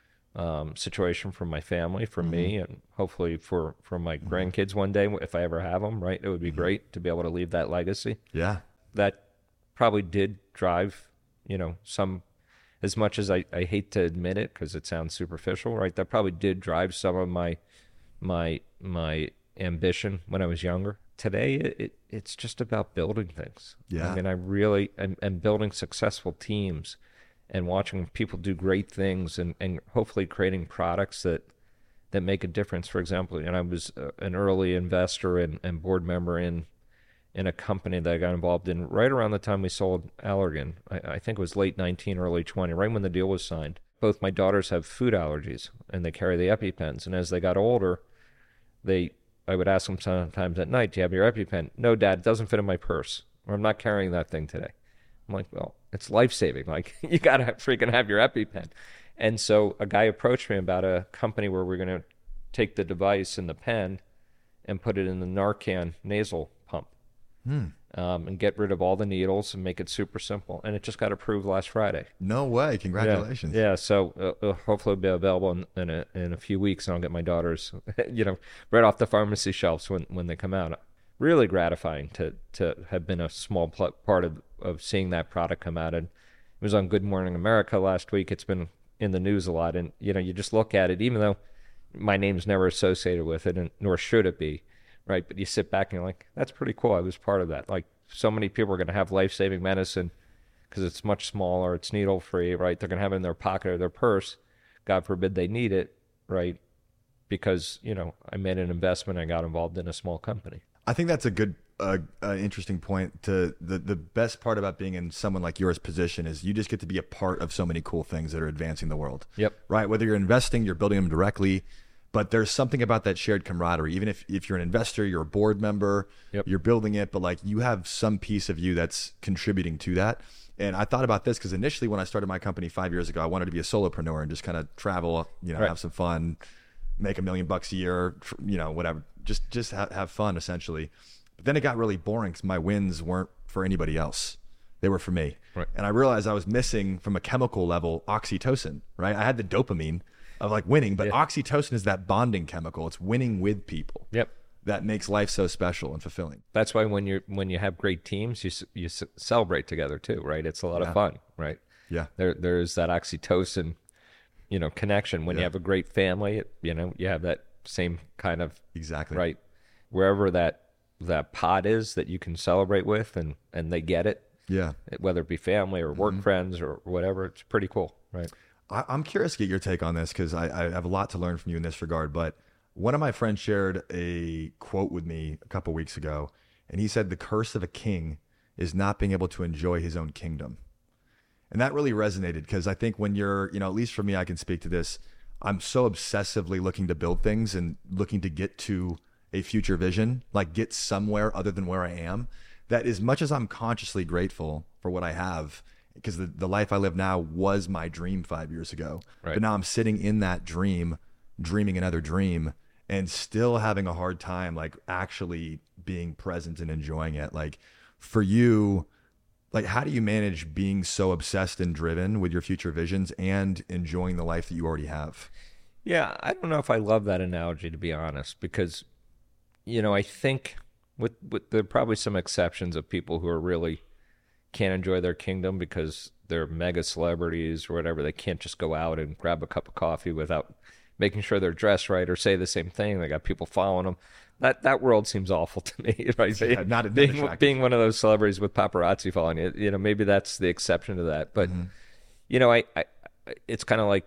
[SPEAKER 1] Um, situation for my family, for mm-hmm. me, and hopefully for, for my mm-hmm. grandkids one day, if I ever have them, right? It would be mm-hmm. great to be able to leave that legacy.
[SPEAKER 2] Yeah.
[SPEAKER 1] That probably did drive, you know, some, as much as I, I hate to admit it because it sounds superficial, right? That probably did drive some of my, my, my ambition when I was younger. Today, it, it it's just about building things.
[SPEAKER 2] Yeah.
[SPEAKER 1] I mean, I really, and, and building successful teams, and watching people do great things, and, and hopefully creating products that that make a difference. For example, and I was uh, an early investor and, and board member in in a company that I got involved in right around the time we sold Allergan. I, I think it was late nineteen, early twenty, right when the deal was signed. Both my daughters have food allergies, and they carry the EpiPens. And as they got older, they I would ask them sometimes at night, "Do you have your EpiPen?" "No, Dad, it doesn't fit in my purse," or "I'm not carrying that thing today." I'm like, well, it's life-saving. Like, you got to freaking have your EpiPen. And so a guy approached me about a company where we're going to take the device and the pen and put it in the Narcan nasal pump hmm. um, and get rid of all the needles and make it super simple. And it just got approved last Friday.
[SPEAKER 2] No way. Congratulations.
[SPEAKER 1] Yeah, yeah. So uh, uh, hopefully it'll be available in, in, a, in a few weeks, and I'll get my daughters, you know, right off the pharmacy shelves when, when they come out. Really gratifying to to have been a small pl- part of, of seeing that product come out. And it was on Good Morning America last week. It's been in the news a lot. And, you know, you just look at it, even though my name's never associated with it, and nor should it be, right? But you sit back and you're like, that's pretty cool. I was part of that. Like, so many people are going to have life-saving medicine because it's much smaller, it's needle-free, right? They're going to have it in their pocket or their purse. God forbid they need it, right? Because, you know, I made an investment, I got involved in a small company.
[SPEAKER 2] I think that's a good, uh, uh, interesting point. To the the best part about being in someone like yours position is you just get to be a part of so many cool things that are advancing the world.
[SPEAKER 1] Yep.
[SPEAKER 2] Right. Whether you're investing, you're building them directly, but there's something about that shared camaraderie. Even if if you're an investor, you're a board member,
[SPEAKER 1] yep.
[SPEAKER 2] you're building it, but like you have some piece of you that's contributing to that. And I thought about this because initially when I started my company five years ago, I wanted to be a solopreneur and just kind of travel, you know,
[SPEAKER 1] right.
[SPEAKER 2] have some fun, make a million bucks a year, you know, whatever. Just just ha- have fun, essentially. But then it got really boring because my wins weren't for anybody else. They were for me.
[SPEAKER 1] Right.
[SPEAKER 2] And I realized I was missing, from a chemical level, oxytocin, right? I had the dopamine of like winning, but
[SPEAKER 1] yeah.
[SPEAKER 2] oxytocin is that bonding chemical. It's winning with people.
[SPEAKER 1] Yep.
[SPEAKER 2] That makes life so special and fulfilling.
[SPEAKER 1] That's why when you're when you have great teams, you you celebrate together too, right? It's a lot
[SPEAKER 2] yeah.
[SPEAKER 1] of fun, right?
[SPEAKER 2] Yeah.
[SPEAKER 1] There there's that oxytocin, you know, connection. When
[SPEAKER 2] yeah.
[SPEAKER 1] you have a great family, you know, you have that same kind of
[SPEAKER 2] exactly
[SPEAKER 1] right. Wherever that that pod is that you can celebrate with, and and they get it,
[SPEAKER 2] yeah,
[SPEAKER 1] whether it be family or work mm-hmm. friends or whatever, it's pretty cool, right?
[SPEAKER 2] I, I'm curious to get your take on this because I, I have a lot to learn from you in this regard. But one of my friends shared a quote with me a couple weeks ago, and he said, "The curse of a king is not being able to enjoy his own kingdom," and that really resonated because I think when you're, you know, at least for me, I can speak to this. I'm so obsessively looking to build things and looking to get to a future vision, like get somewhere other than where I am, that as much as I'm consciously grateful for what I have, because the, the life I live now was my dream five years ago,
[SPEAKER 1] right.
[SPEAKER 2] but now I'm sitting in that dream, dreaming another dream, and still having a hard time like actually being present and enjoying it. Like for you, like how do you manage being so obsessed and driven with your future visions and enjoying the life that you already have?
[SPEAKER 1] Yeah, I don't know if I love that analogy, to be honest, because you know, I think with, with there are probably some exceptions of people who are really can't enjoy their kingdom because they're mega celebrities or whatever. They can't just go out and grab a cup of coffee without making sure they're dressed right or say the same thing. They got people following them. That that world seems awful to me, right?
[SPEAKER 2] Yeah, not, not
[SPEAKER 1] being being one of those celebrities with paparazzi following you. You know, maybe that's the exception to that. But mm-hmm. you know, I, I it's kind of like,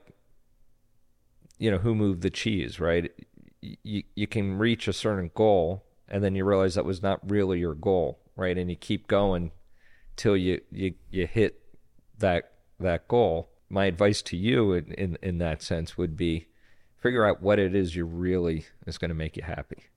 [SPEAKER 1] you know, who moved the cheese, right? You you can reach a certain goal, and then you realize that was not really your goal, right? And you keep going till you you, you hit that that goal. My advice to you in, in, in that sense would be figure out what it is you really is going to make you happy,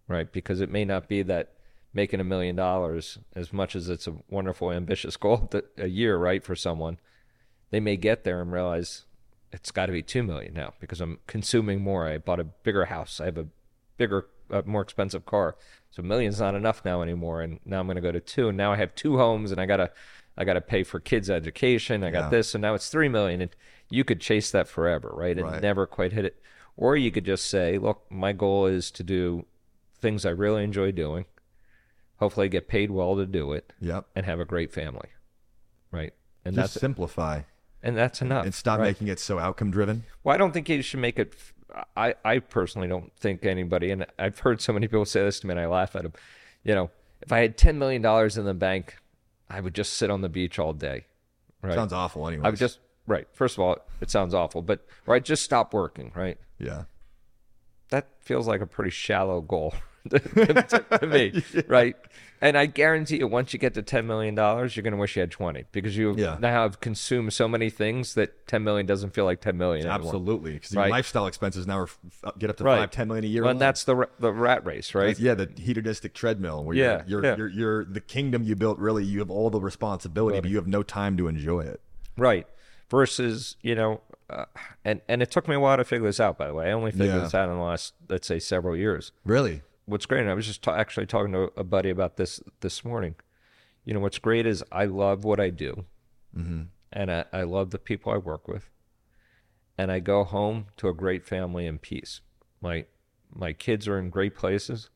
[SPEAKER 1] right? Because it may not be that making a million dollars, as much as it's a wonderful, ambitious goal that, a year, right, for someone, they may get there and realize it's got to be two million now because I'm consuming more. I bought a bigger house. I have a bigger, uh, more expensive car. So a million's not enough now anymore. And now I'm going to go to two. And now I have two homes, and I got to, I got to pay for kids' education. I got
[SPEAKER 2] Yeah.
[SPEAKER 1] this, and now it's three million. And you could chase that forever, right? And
[SPEAKER 2] Right.
[SPEAKER 1] never quite hit it. Or you could just say, look, my goal is to do things I really enjoy doing. Hopefully I get paid well to do it
[SPEAKER 2] Yep.
[SPEAKER 1] and have a great family, right? And
[SPEAKER 2] Just
[SPEAKER 1] that's
[SPEAKER 2] simplify
[SPEAKER 1] and that's enough.
[SPEAKER 2] and stop
[SPEAKER 1] right?
[SPEAKER 2] making it so outcome driven.
[SPEAKER 1] Well, I don't think you should make it. I, I personally don't think anybody, and I've heard so many people say this to me, and I laugh at them. You know, if I had ten million dollars in the bank, I would just sit on the beach all day. Right?
[SPEAKER 2] Sounds awful anyway.
[SPEAKER 1] I would just, right. First of all, it sounds awful, but, or I'd just stop working, right?
[SPEAKER 2] Yeah.
[SPEAKER 1] That feels like a pretty shallow goal to, to, to me,
[SPEAKER 2] Yeah.
[SPEAKER 1] right? And I guarantee you, once you get to ten million dollars, you're going to wish you had twenty because you
[SPEAKER 2] Yeah.
[SPEAKER 1] now have consumed so many things that ten million doesn't feel like ten million anymore.
[SPEAKER 2] Absolutely. Because
[SPEAKER 1] Right.
[SPEAKER 2] your lifestyle expenses now are f- get up to
[SPEAKER 1] Right.
[SPEAKER 2] five, ten million a year.
[SPEAKER 1] Well,
[SPEAKER 2] alone.
[SPEAKER 1] and that's the ra- the rat race, right?
[SPEAKER 2] Yeah, the hedonistic treadmill where
[SPEAKER 1] Yeah,
[SPEAKER 2] you're, you're,
[SPEAKER 1] yeah.
[SPEAKER 2] you're, you're the kingdom you built. Really, you have all the responsibility, but you have no time to enjoy it.
[SPEAKER 1] Right. Versus, you know, uh, and and it took me a while to figure this out. By the way, I only figured
[SPEAKER 2] Yeah.
[SPEAKER 1] this out in the last, let's say, several years.
[SPEAKER 2] Really?
[SPEAKER 1] What's great, and I was just ta- actually talking to a buddy about this this morning. You know, what's great is I love what I do,
[SPEAKER 2] Mm-hmm.
[SPEAKER 1] and I, I love the people I work with, and I go home to a great family in peace. My my kids are in great places.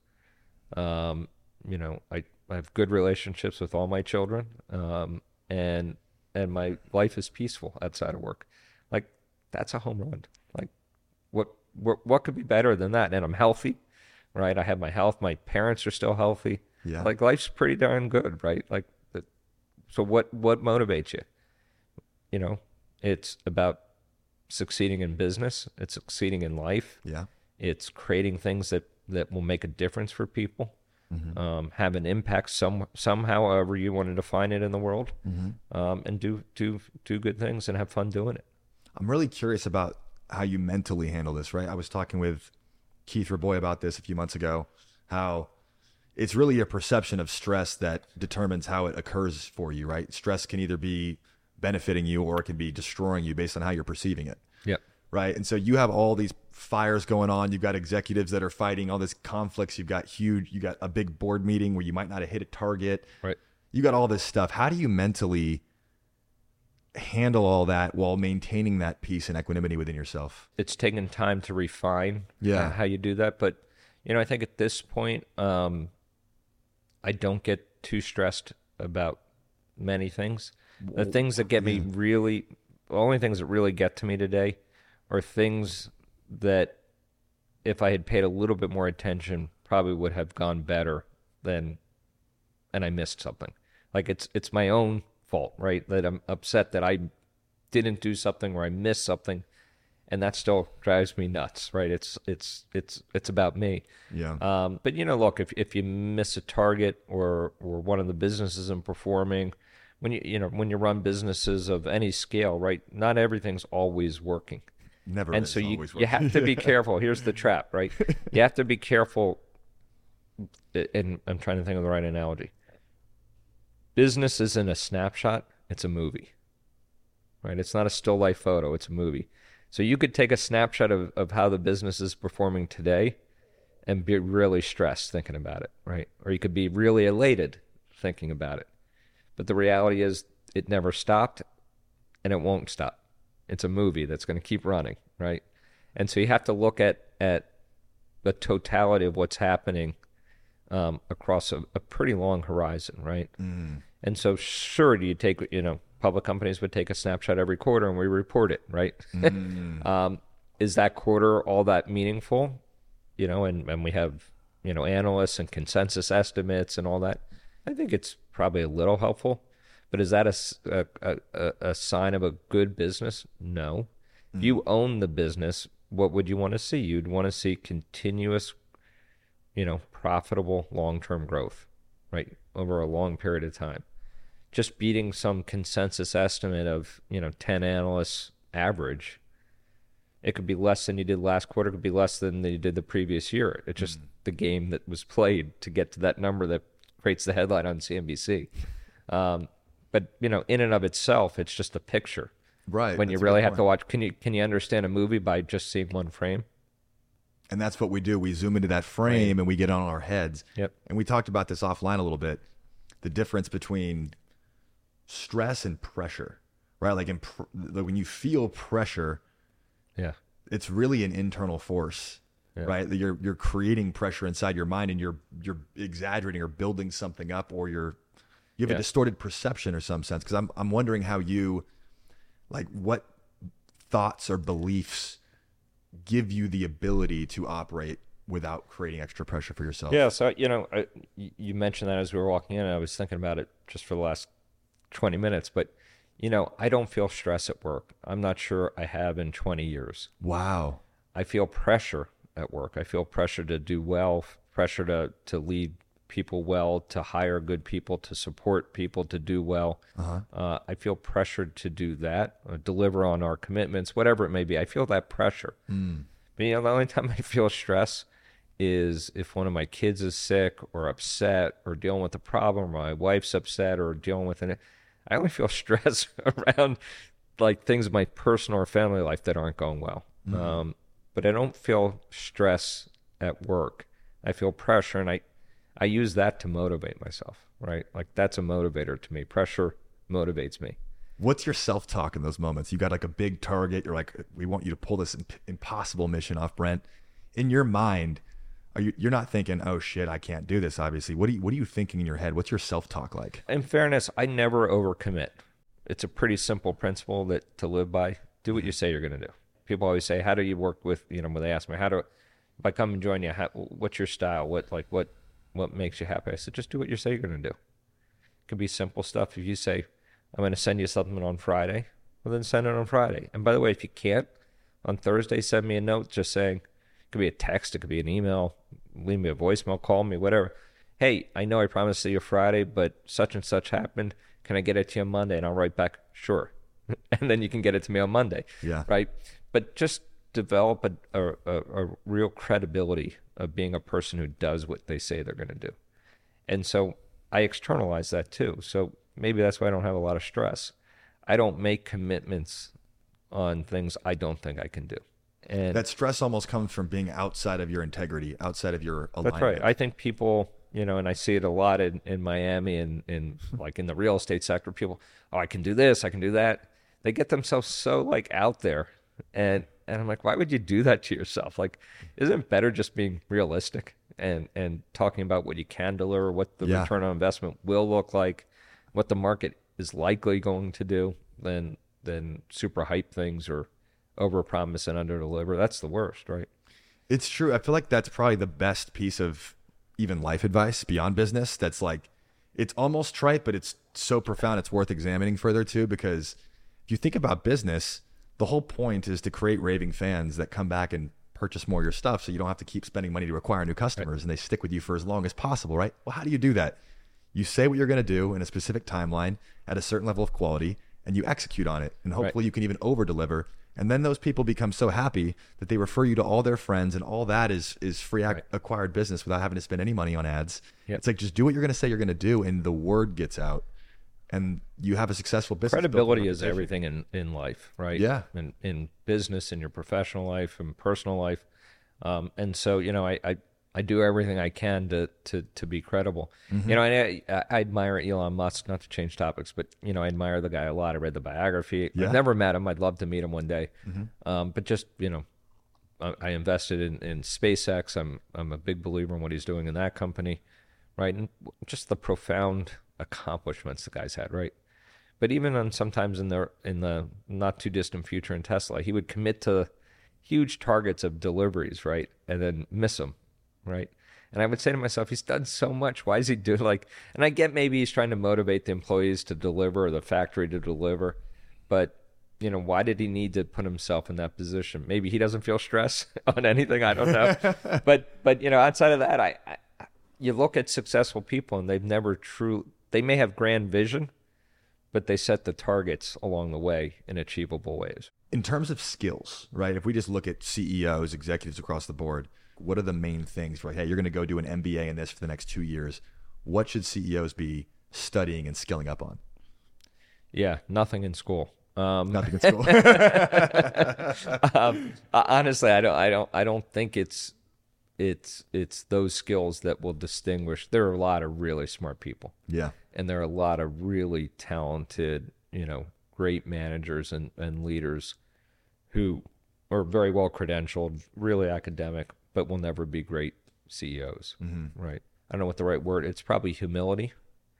[SPEAKER 1] Um, you know, I, I have good relationships with all my children, um, and and my life is peaceful outside of work. Like that's a home run. Like what what what could be better than that? And I'm healthy, right? I have my health. My parents are still healthy.
[SPEAKER 2] Yeah.
[SPEAKER 1] Like life's pretty darn good, right? Like, the, so what what motivates you? You know, it's about succeeding in business. It's succeeding in life.
[SPEAKER 2] Yeah.
[SPEAKER 1] It's creating things that, that will make a difference for people,
[SPEAKER 2] Mm-hmm.
[SPEAKER 1] um, have an impact some somehow, however you want to define it in the world,
[SPEAKER 2] Mm-hmm.
[SPEAKER 1] um, and do do do good things and have fun doing it.
[SPEAKER 2] I'm really curious about how you mentally handle this, right? I was talking with Keith Raboy about this a few months ago, how it's really your perception of stress that determines how it occurs for you, right? Stress can either be benefiting you or it can be destroying you based on how you're perceiving it,
[SPEAKER 1] Yep.
[SPEAKER 2] right? And so you have all these fires going on. You've got executives that are fighting all these conflicts. You've got huge, you got a big board meeting where you might not have hit a target.
[SPEAKER 1] Right.
[SPEAKER 2] You got all this stuff. How do you mentally handle all that while maintaining that peace and equanimity within yourself?
[SPEAKER 1] It's taken time to refine
[SPEAKER 2] Yeah.
[SPEAKER 1] uh, how you do that, but you know, I think at this point, um, I don't get too stressed about many things. The things that get me really, the only things that really get to me today are things that if I had paid a little bit more attention, probably would have gone better than, and I missed something. Like it's it's my own fault, right? That I'm upset that I didn't do something or I missed something, and that still drives me nuts, right? It's it's it's it's about me.
[SPEAKER 2] Yeah.
[SPEAKER 1] Um, but you know, look, if if you miss a target or or one of the businesses isn't performing, when you you know when you run businesses of any scale, right? Not everything's always working,
[SPEAKER 2] Never
[SPEAKER 1] and
[SPEAKER 2] is
[SPEAKER 1] so you
[SPEAKER 2] always
[SPEAKER 1] you have to be careful. Here's the trap, right? You have to be careful. And I'm trying to think of the right analogy. Business isn't a snapshot; it's a movie, right? It's not a still life photo; it's a movie. So you could take a snapshot of, of how the business is performing today and be really stressed thinking about it, right? Or you could be really elated thinking about it. But the reality is it never stopped and it won't stop. It's a movie that's going to keep running, right? And so you have to look at, at the totality of what's happening um, across a, a pretty long horizon, right?
[SPEAKER 2] Mm.
[SPEAKER 1] And so sure, do you take, you know, public companies would take a snapshot every quarter and we report it, right?
[SPEAKER 2] Mm.
[SPEAKER 1] um, is that quarter all that meaningful? You know, and, and we have, you know, analysts and consensus estimates and all that. I think it's probably a little helpful, but is that a, a, a, a sign of a good business? No.
[SPEAKER 2] Mm.
[SPEAKER 1] If you own the business, what would you want to see? You'd want to see continuous, you know, profitable long-term growth, right? Over a long period of time. Just beating some consensus estimate of, you know, ten analysts average It could be less than you did last quarter. It could be less than you did the previous year. It's just mm. the game that was played to get to that number that creates the headline on C N B C. Um, but, you know, in and of itself, it's just a picture.
[SPEAKER 2] Right.
[SPEAKER 1] When you really have to watch, can you can you understand a movie by just seeing one frame?
[SPEAKER 2] And that's what we do. We zoom into that frame right. and we get on our heads.
[SPEAKER 1] Yep.
[SPEAKER 2] And we talked about this offline a little bit, the difference between stress and pressure, right? Like in pr- when you feel pressure,
[SPEAKER 1] yeah,
[SPEAKER 2] it's really an internal force, yeah. right? You're you're creating pressure inside your mind, and you're you're exaggerating or building something up, or you're you have yeah. a distorted perception or some sense. Because I'm I'm wondering how you, like, what thoughts or beliefs give you the ability to operate without creating extra pressure for yourself.
[SPEAKER 1] Yeah, so you know, I, you mentioned that as we were walking in, and I was thinking about it just for the last twenty minutes, but. You know, I don't feel stress at work. I'm not sure I have in twenty years.
[SPEAKER 2] Wow.
[SPEAKER 1] I feel pressure at work. I feel pressure to do well, pressure to, to lead people well, to hire good people, to support people, to do well. Uh-huh. Uh, I feel pressured to do that, uh, deliver on our commitments, whatever it may be. I feel that pressure. Mm. But, you know, the only time I feel stress is if one of my kids is sick or upset or dealing with a problem, or my wife's upset or dealing with an... I only feel stress around like things in my personal or family life that aren't going well. Mm-hmm. Um, but I don't feel stress at work. I feel pressure, and I, I use that to motivate myself, right? Like that's a motivator to me. Pressure motivates me.
[SPEAKER 2] What's your self-talk in those moments? You got like a big target. You're like, we want you to pull this imp- impossible mission off, Brent. In your mind, are you, you're not thinking, oh shit, I can't do this, obviously. What are you, what are you thinking in your head? What's your self-talk like?
[SPEAKER 1] In fairness, I never overcommit. It's a pretty simple principle that to live by. Do what you say you're going to do. People always say, how do you work with, you know, when they ask me, how do, if I come and join you, how, what's your style? What, like, what, what makes you happy? I said, just do what you say you're going to do. It could be simple stuff. If you say, I'm going to send you something on Friday, well, then send it on Friday. And by the way, if you can't, on Thursday, send me a note just saying, it could be a text, it could be an email, leave me a voicemail, call me, whatever. Hey, I know I promised to see you Friday, but such and such happened. Can I get it to you on Monday? And I'll write back, sure. And then you can get it to me on Monday.
[SPEAKER 2] Yeah.
[SPEAKER 1] Right? But just develop a, a, a, a real credibility of being a person who does what they say they're going to do. And so I externalize that too. So maybe that's why I don't have a lot of stress. I don't make commitments on things I don't think I can do. And
[SPEAKER 2] that stress almost comes from being outside of your integrity, outside of your alignment.
[SPEAKER 1] That's right. I think people, you know, and I see it a lot in, in Miami and in like in the real estate sector, people, oh, I can do this, I can do that. They get themselves so like out there. And and I'm like, why would you do that to yourself? Like, isn't it better just being realistic and, and talking about what you can deliver, what the yeah. return on investment will look like, what the market is likely going to do, than than super hype things or over promise and under deliver. That's the worst, right?
[SPEAKER 2] It's true. I feel like that's probably the best piece of even life advice beyond business. That's like, it's almost trite, but it's so profound. It's worth examining further too, because if you think about business, the whole point is to create raving fans that come back and purchase more of your stuff. So you don't have to keep spending money to acquire new customers, right. And they stick with you for as long as possible, right? Well, how do you do that? You say what you're going to do in a specific timeline at a certain level of quality, and you execute on it. And hopefully right. you can even over deliver. And then those people become so happy that they refer you to all their friends, and all that is is free ac- right. acquired business without having to spend any money on ads. Yep. It's like, just do what you're going to say you're going to do, and the word gets out, and you have a successful business.
[SPEAKER 1] Credibility is everything in, in life, right?
[SPEAKER 2] Yeah.
[SPEAKER 1] In, in business, in your professional life, in personal life. Um, and so, you know, I, I, I do everything I can to to, to be credible. Mm-hmm. You know, I, I admire Elon Musk, not to change topics, but, you know, I admire the guy a lot. I read the biography. Yeah. I've never met him. I'd love to meet him one day. Mm-hmm. Um, but just, you know, I, I invested in, in SpaceX. I'm I'm a big believer in what he's doing in that company, right? And just the profound accomplishments the guy's had, right? But even on sometimes in the in the not too distant future in Tesla, he would commit to huge targets of deliveries, right? And then miss them. Right. And I would say to myself, he's done so much. Why is he doing like, and I get maybe he's trying to motivate the employees to deliver or the factory to deliver, but you know, why did he need to put himself in that position? Maybe he doesn't feel stress on anything. I don't know. but, but, you know, outside of that, I, I, you look at successful people and they've never true, they may have grand vision, but they set the targets along the way in achievable ways.
[SPEAKER 2] In terms of skills, right? If we just look at C E Os, executives across the board, what are the main things for, like, hey, you're going to go do an M B A in this for the next two years. What should C E Os be studying and skilling up on?
[SPEAKER 1] Yeah, nothing in school. Um,
[SPEAKER 2] Nothing in school.
[SPEAKER 1] um, honestly, I don't, I don't, I don't think it's, it's, it's those skills that will distinguish. There are a lot of really smart people.
[SPEAKER 2] Yeah.
[SPEAKER 1] And there are a lot of really talented, you know, great managers and, and leaders who are very well credentialed, really academic, but will never be great C E Os, mm-hmm. right? I don't know what the right word. It's probably humility,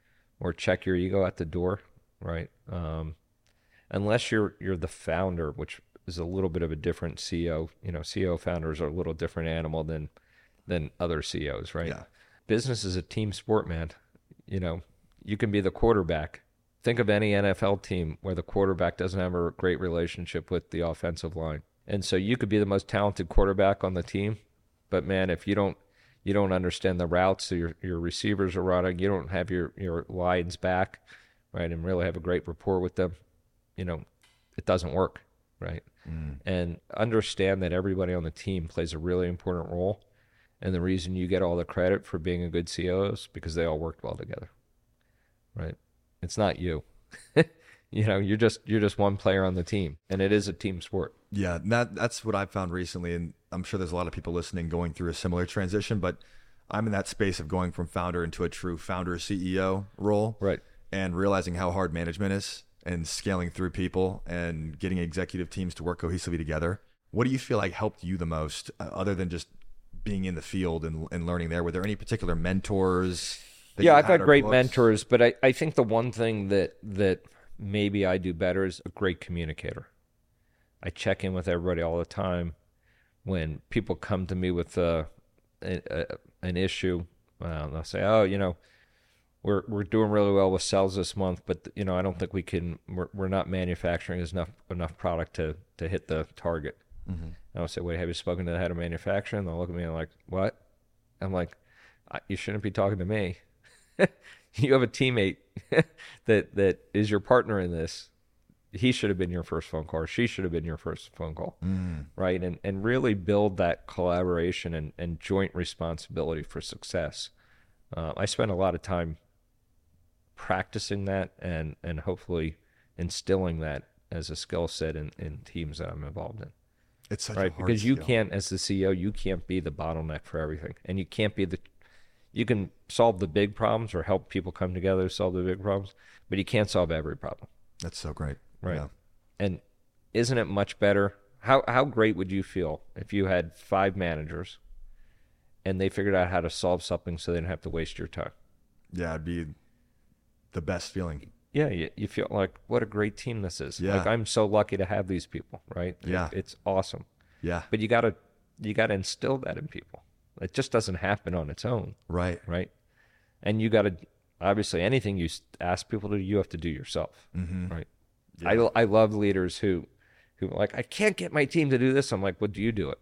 [SPEAKER 1] or check your ego at the door, right? Um, unless you're you're the founder, which is a little bit of a different C E O. You know, C E O founders are a little different animal than than other C E Os, right?
[SPEAKER 2] Yeah.
[SPEAKER 1] Business is a team sport, man. You know, you can be the quarterback. Think of any N F L team where the quarterback doesn't have a great relationship with the offensive line. And so you could be the most talented quarterback on the team, but man, if you don't you don't understand the routes that your your receivers are running, you don't have your, your lines back, right, and really have a great rapport with them, you know, it doesn't work, right? Mm. And understand that everybody on the team plays a really important role. And the reason you get all the credit for being a good C E O is because they all worked well together, right? It's not you. You know, you're just you're just one player on the team, and it is a team sport.
[SPEAKER 2] Yeah, that that's what I've found recently, and I'm sure there's a lot of people listening going through a similar transition, but I'm in that space of going from founder into a true founder C E O role.
[SPEAKER 1] Right.
[SPEAKER 2] And realizing how hard management is and scaling through people and getting executive teams to work cohesively together. What do you feel like helped you the most, uh, other than just being in the field and, and learning there? Were there any particular mentors? That
[SPEAKER 1] yeah,
[SPEAKER 2] you
[SPEAKER 1] I've
[SPEAKER 2] had
[SPEAKER 1] had great
[SPEAKER 2] books?
[SPEAKER 1] mentors, but I, I think the one thing that that maybe I do better is a great communicator. I check in with everybody all the time. When people come to me with a, a, a an issue, uh, they'll say, "Oh, you know, we're we're doing really well with sales this month, but you know, I don't think we can. We're we're not manufacturing enough enough product to to hit the target." Mm-hmm. And I'll say, "Wait, have you spoken to the head of manufacturing?" And they'll look at me and like, "What?" I'm like, "You shouldn't be talking to me. You have a teammate that that is your partner in this. He should have been your first phone call, or she should have been your first phone call," mm. right? And and really build that collaboration and, and joint responsibility for success. Uh, I spend a lot of time practicing that and, and hopefully instilling that as a skill set in, in teams that I'm involved in.
[SPEAKER 2] It's such
[SPEAKER 1] right?
[SPEAKER 2] a hard
[SPEAKER 1] Because you
[SPEAKER 2] skill.
[SPEAKER 1] can't, as the C E O, you can't be the bottleneck for everything. And you can't be the, you can solve the big problems or help people come together to solve the big problems, but you can't solve every problem.
[SPEAKER 2] That's so great.
[SPEAKER 1] Right.
[SPEAKER 2] Yeah.
[SPEAKER 1] And isn't it much better? How how great would you feel if you had five managers and they figured out how to solve something so they didn't have to waste your time?
[SPEAKER 2] Yeah, it'd be the best feeling.
[SPEAKER 1] Yeah, you, you feel like, what a great team this is.
[SPEAKER 2] Yeah.
[SPEAKER 1] Like, I'm so lucky to have these people, right?
[SPEAKER 2] Yeah.
[SPEAKER 1] It, it's awesome.
[SPEAKER 2] Yeah.
[SPEAKER 1] But you gotta you gotta instill that in people. It just doesn't happen on its own.
[SPEAKER 2] Right.
[SPEAKER 1] Right. And you gotta, obviously, anything you ask people to do, you have to do yourself. Mm-hmm. Right. Yeah. I I love leaders who who are like, I can't get my team to do this. I'm like, well, do you do it?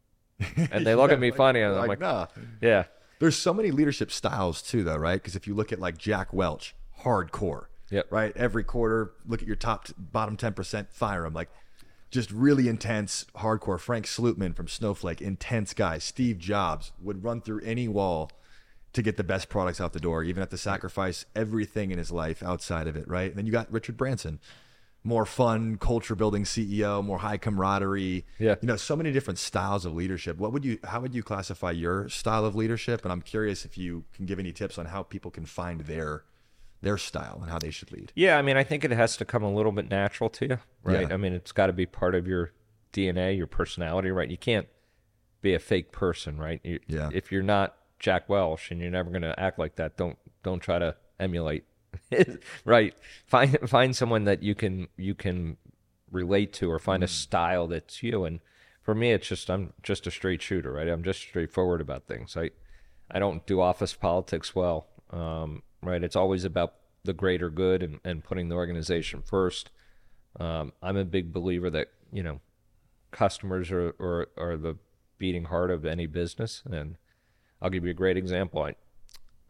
[SPEAKER 1] And they look
[SPEAKER 2] yeah,
[SPEAKER 1] at me
[SPEAKER 2] like,
[SPEAKER 1] funny, and
[SPEAKER 2] like,
[SPEAKER 1] I'm like,
[SPEAKER 2] nah.
[SPEAKER 1] Yeah.
[SPEAKER 2] There's so many leadership styles too, though, right? Because if you look at like Jack Welch, hardcore.
[SPEAKER 1] Yep.
[SPEAKER 2] Right. Every quarter, look at your top bottom ten percent, fire them. Like, just really intense, hardcore. Frank Slootman from Snowflake, intense guy. Steve Jobs would run through any wall to get the best products out the door, even have to sacrifice everything in his life outside of it. Right. And then you got Richard Branson. More fun, culture building C E O, more high camaraderie.
[SPEAKER 1] Yeah.
[SPEAKER 2] You know, so many different styles of leadership. What would you, how would you classify your style of leadership? And I'm curious if you can give any tips on how people can find their, their style and how they should lead.
[SPEAKER 1] Yeah. I mean, I think it has to come a little bit natural to you, right?
[SPEAKER 2] Yeah.
[SPEAKER 1] I mean, it's got to be part of your D N A, your personality, right? You can't be a fake person, right? You,
[SPEAKER 2] Yeah.
[SPEAKER 1] If you're not Jack Welch and you're never going to act like that, don't, don't try to emulate. Right. Find find someone that you can you can relate to, or find mm. a style that's you. And for me, it's just I'm just a straight shooter, right? I'm just straightforward about things. I I don't do office politics well, um, right? It's always about the greater good and, and putting the organization first. Um, I'm a big believer that, you know, customers are, are are the beating heart of any business. And I'll give you a great example. I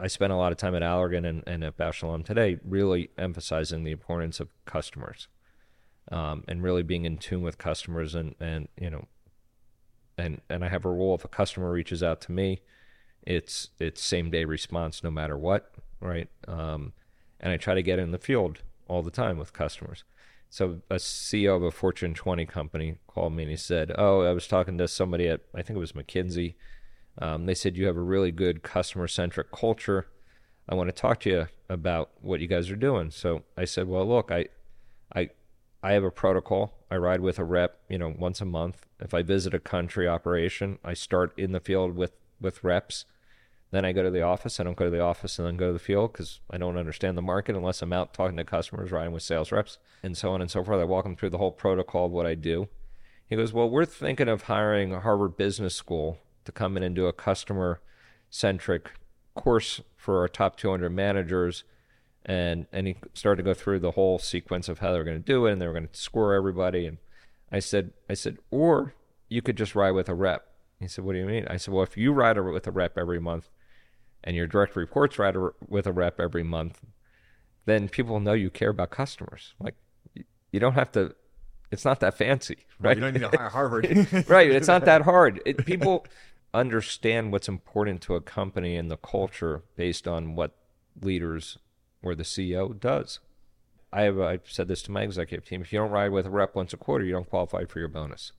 [SPEAKER 1] I spent a lot of time at Allergan and, and at Bausch and Lomb today really emphasizing the importance of customers, um, and really being in tune with customers. And, and you know, and, and I have a rule: if a customer reaches out to me, it's it's same day response no matter what, right? Um, and I try to get in the field all the time with customers. So a C E O of a Fortune twenty company called me and he said, oh, I was talking to somebody at, I think it was McKinsey. Um, they said, you have a really good customer-centric culture. I want to talk to you about what you guys are doing. So I said, well, look, I, I, I have a protocol. I ride with a rep, you know, once a month. If I visit a country operation, I start in the field with, with reps. Then I go to the office. I don't go to the office and then go to the field because I don't understand the market unless I'm out talking to customers, riding with sales reps, and so on and so forth. I walk them through the whole protocol of what I do. He goes, well, we're thinking of hiring a Harvard Business School to come in and do a customer-centric course for our top two hundred managers. And and he started to go through the whole sequence of how they were going to do it, and they were going to score everybody. And I said, I said, or you could just ride with a rep. He said, what do you mean? I said, well, if you ride with a rep every month and your direct reports ride with a rep every month, then people know you care about customers. Like, you don't have to, it's not that fancy, right?
[SPEAKER 2] You don't need to hire Harvard.
[SPEAKER 1] Right, it's not that hard. It, people understand what's important to a company and the culture based on what leaders or the C E O does. I have I've said this to my executive team: if you don't ride with a rep once a quarter, you don't qualify for your bonus.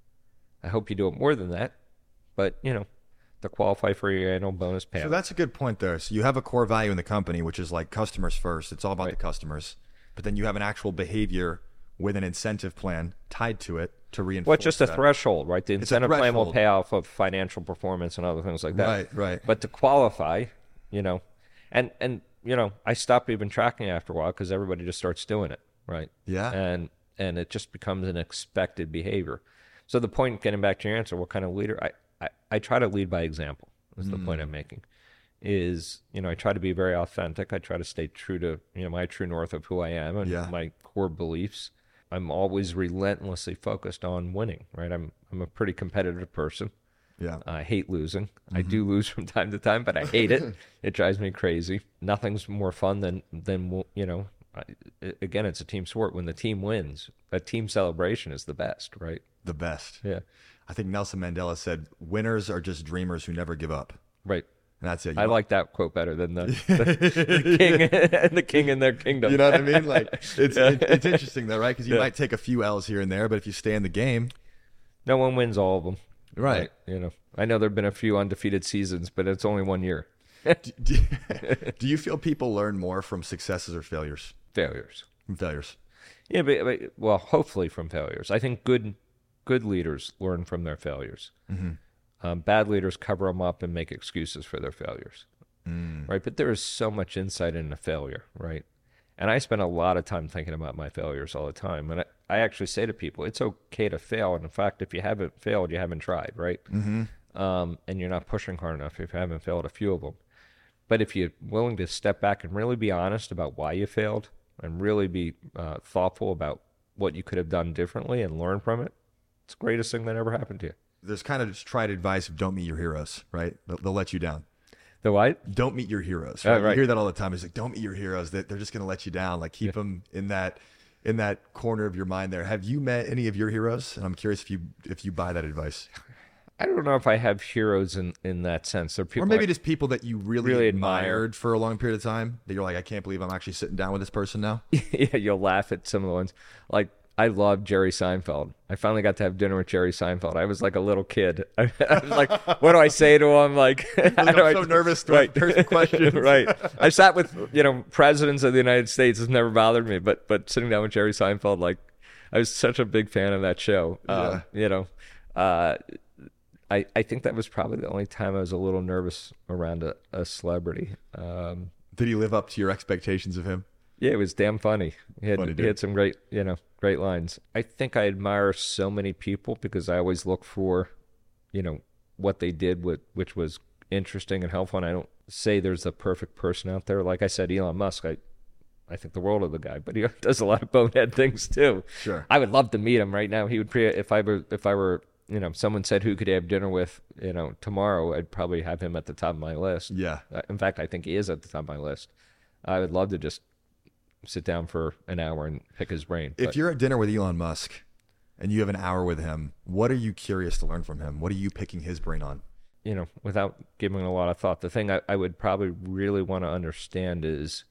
[SPEAKER 1] I hope you do it more than that, but you know, to qualify for your annual bonus payout.
[SPEAKER 2] So that's a good point there. So you have a core value in the company, which is like customers first. It's all about
[SPEAKER 1] right.
[SPEAKER 2] the customers, but then you have an actual behavior with an incentive plan tied to it to reinforce.
[SPEAKER 1] Well, just a
[SPEAKER 2] that.
[SPEAKER 1] threshold, right? The incentive plan will
[SPEAKER 2] threshold.
[SPEAKER 1] pay off of financial performance and other things like that.
[SPEAKER 2] Right, right.
[SPEAKER 1] But to qualify, you know, and and you know, I stopped even tracking after a while because everybody just starts doing it, right?
[SPEAKER 2] Yeah.
[SPEAKER 1] And and it just becomes an expected behavior. So the point, getting back to your answer, what kind of leader? I I, I try to lead by example. Is the mm. point I'm making. Is, you know, I try to be very authentic. I try to stay true to, you know, my true north of who I am and
[SPEAKER 2] yeah.
[SPEAKER 1] my core beliefs. I'm always relentlessly focused on winning, right? I'm I'm a pretty competitive person.
[SPEAKER 2] Yeah.
[SPEAKER 1] I hate losing. Mm-hmm. I do lose from time to time, but I hate it. It drives me crazy. Nothing's more fun than, than you know, I, again, it's a team sport. When the team wins, a team celebration is the best, right?
[SPEAKER 2] The best.
[SPEAKER 1] Yeah.
[SPEAKER 2] I think Nelson Mandela said, winners are just dreamers who never give up.
[SPEAKER 1] Right.
[SPEAKER 2] And that's it. You
[SPEAKER 1] I
[SPEAKER 2] know?
[SPEAKER 1] like that quote better than the, the, the king and the king in their kingdom.
[SPEAKER 2] You know what I mean? Like, it's
[SPEAKER 1] yeah.
[SPEAKER 2] it, it's interesting though, right? Because you
[SPEAKER 1] yeah.
[SPEAKER 2] might take a few L's here and there, but if you stay in the game,
[SPEAKER 1] no one wins all of them.
[SPEAKER 2] Right.
[SPEAKER 1] right? You know, I know there've been a few undefeated seasons, but it's only one year.
[SPEAKER 2] do, do, do you feel people learn more from successes or failures?
[SPEAKER 1] Failures.
[SPEAKER 2] From failures.
[SPEAKER 1] Yeah, but, but well, hopefully from failures. I think good good leaders learn from their failures.
[SPEAKER 2] Mm-hmm.
[SPEAKER 1] Um, bad leaders cover them up and make excuses for their failures.
[SPEAKER 2] Mm.
[SPEAKER 1] Right? But there is so much insight in a failure, right? And I spend a lot of time thinking about my failures all the time. And I, I actually say to people, it's okay to fail. And in fact, if you haven't failed, you haven't tried, right?
[SPEAKER 2] Mm-hmm.
[SPEAKER 1] Um, and you're not pushing hard enough if you haven't failed a few of them. But if you're willing to step back and really be honest about why you failed and really be uh, thoughtful about what you could have done differently and learn from it, it's the greatest thing that ever happened to you.
[SPEAKER 2] There's kind of just tried advice of don't meet your heroes, right? They'll, they'll let you down.
[SPEAKER 1] The what?
[SPEAKER 2] Don't meet your heroes.
[SPEAKER 1] Right?
[SPEAKER 2] Right?
[SPEAKER 1] Oh, right.
[SPEAKER 2] You hear that all the time. It's like, don't meet your heroes. That they're just going to let you down. Like keep yeah. them in that in that corner of your mind there. Have you met any of your heroes? And I'm curious if you if you buy that advice.
[SPEAKER 1] I don't know if I have heroes in, in that sense. Or, people
[SPEAKER 2] or maybe
[SPEAKER 1] I,
[SPEAKER 2] just people that you really,
[SPEAKER 1] really
[SPEAKER 2] admired
[SPEAKER 1] admire.
[SPEAKER 2] for a long period of time. That you're like, I can't believe I'm actually sitting down with this person now.
[SPEAKER 1] Yeah, you'll laugh at some of the ones. Like, I love Jerry Seinfeld. I finally got to have dinner with Jerry Seinfeld. I was like a little kid. I, I was like, what do I say to him? Like,
[SPEAKER 2] like I'm so I, nervous to right. ask questions.
[SPEAKER 1] Right. I sat with, you know, presidents of the United States. It's never bothered me. But but sitting down with Jerry Seinfeld, like, I was such a big fan of that show.
[SPEAKER 2] Yeah.
[SPEAKER 1] Um, you know, uh, I, I think that was probably the only time I was a little nervous around a, a celebrity. Um,
[SPEAKER 2] Did he live up to your expectations of him?
[SPEAKER 1] Yeah, it was damn funny. He had,
[SPEAKER 2] funny
[SPEAKER 1] he had some great, you know, great lines. I think I admire so many people because I always look for, you know, what they did, with, which was interesting and helpful. And I don't say there's a perfect person out there. Like I said, Elon Musk, I, I think the world of the guy, but he does a lot of bonehead things too.
[SPEAKER 2] Sure.
[SPEAKER 1] I would love to meet him right now. He would pre if I were if I were you know, someone said who could you have dinner with, you know, tomorrow, I'd probably have him at the top of my list.
[SPEAKER 2] Yeah.
[SPEAKER 1] Uh, In fact, I think he is at the top of my list. I would love to just sit down for an hour and pick his brain.
[SPEAKER 2] If
[SPEAKER 1] But,
[SPEAKER 2] you're at dinner with Elon Musk and you have an hour with him, what are you curious to learn from him? What are you picking his brain on?
[SPEAKER 1] you know, without giving a lot of thought, the thing I, I would probably really want to understand is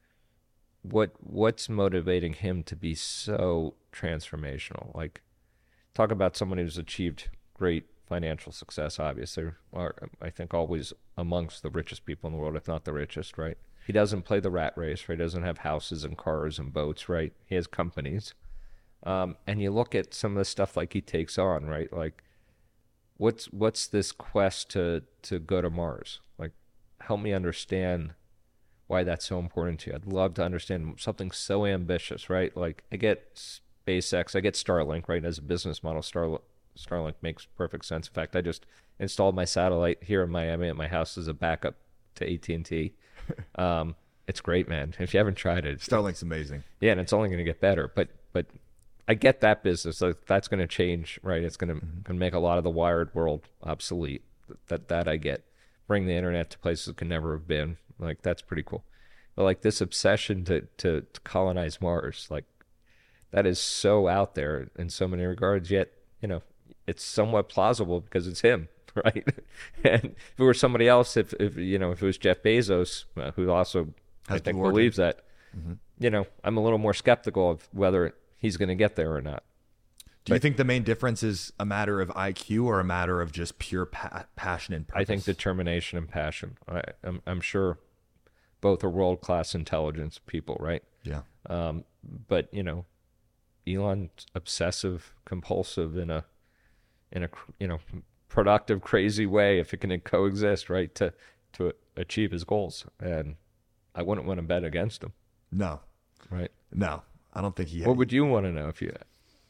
[SPEAKER 1] what what's motivating him to be so transformational. Like, talk about someone who's achieved great financial success, obviously, or I think always amongst the richest people in the world, if not the richest, right? He doesn't play the rat race, right? He doesn't have houses and cars and boats, right? He has companies. Um, and you look at some of the stuff like he takes on, right? Like, what's what's this quest to to go to Mars? Like, help me understand why that's so important to you. I'd love to understand something so ambitious, right? Like, I get SpaceX, I get Starlink, right? As a business model, Starlink Starlink makes perfect sense. In fact, I just installed my satellite here in Miami at my house as a backup to A T and T. Um, it's great, man. If you haven't tried it,
[SPEAKER 2] Starlink's amazing.
[SPEAKER 1] yeah, and it's only going to get better. But but I get that business. Like, that's going to change, right? It's going to mm-hmm. make a lot of the wired world obsolete. That that I get. Bring the internet to places it could never have been. Like, that's pretty cool. But like this obsession to, to, to colonize Mars, like, that is so out there in so many regards. Yet, you know, it's somewhat plausible because it's him, right? And if it were somebody else, if, if you know, if it was Jeff Bezos, uh, who also
[SPEAKER 2] Has
[SPEAKER 1] I think
[SPEAKER 2] been
[SPEAKER 1] believes that,
[SPEAKER 2] mm-hmm.
[SPEAKER 1] you know, I'm a little more skeptical of whether he's going to get there or not.
[SPEAKER 2] Do but, you think the main difference is a matter of I Q or a matter of just pure pa- passion and purpose?
[SPEAKER 1] I think determination and passion. I, I'm, I'm sure both are world-class intelligence people, right?
[SPEAKER 2] Yeah.
[SPEAKER 1] Um, but, you know, Elon's obsessive, compulsive in a, in a, you know, productive, crazy way, if it can coexist, right, to, to achieve his goals. And I wouldn't want to bet against him.
[SPEAKER 2] No.
[SPEAKER 1] Right?
[SPEAKER 2] No, I don't think he.
[SPEAKER 1] What would you want to know if you?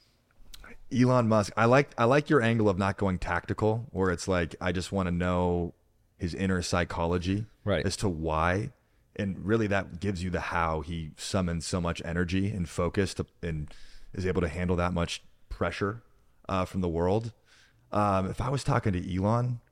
[SPEAKER 2] Elon Musk. I like I like your angle of not going tactical, where it's like I just want to know his inner psychology,
[SPEAKER 1] right,
[SPEAKER 2] as to why, and really that gives you the how he summons so much energy and focus to, and is able to handle that much pressure uh, from the world. Um, if I was talking to Elon,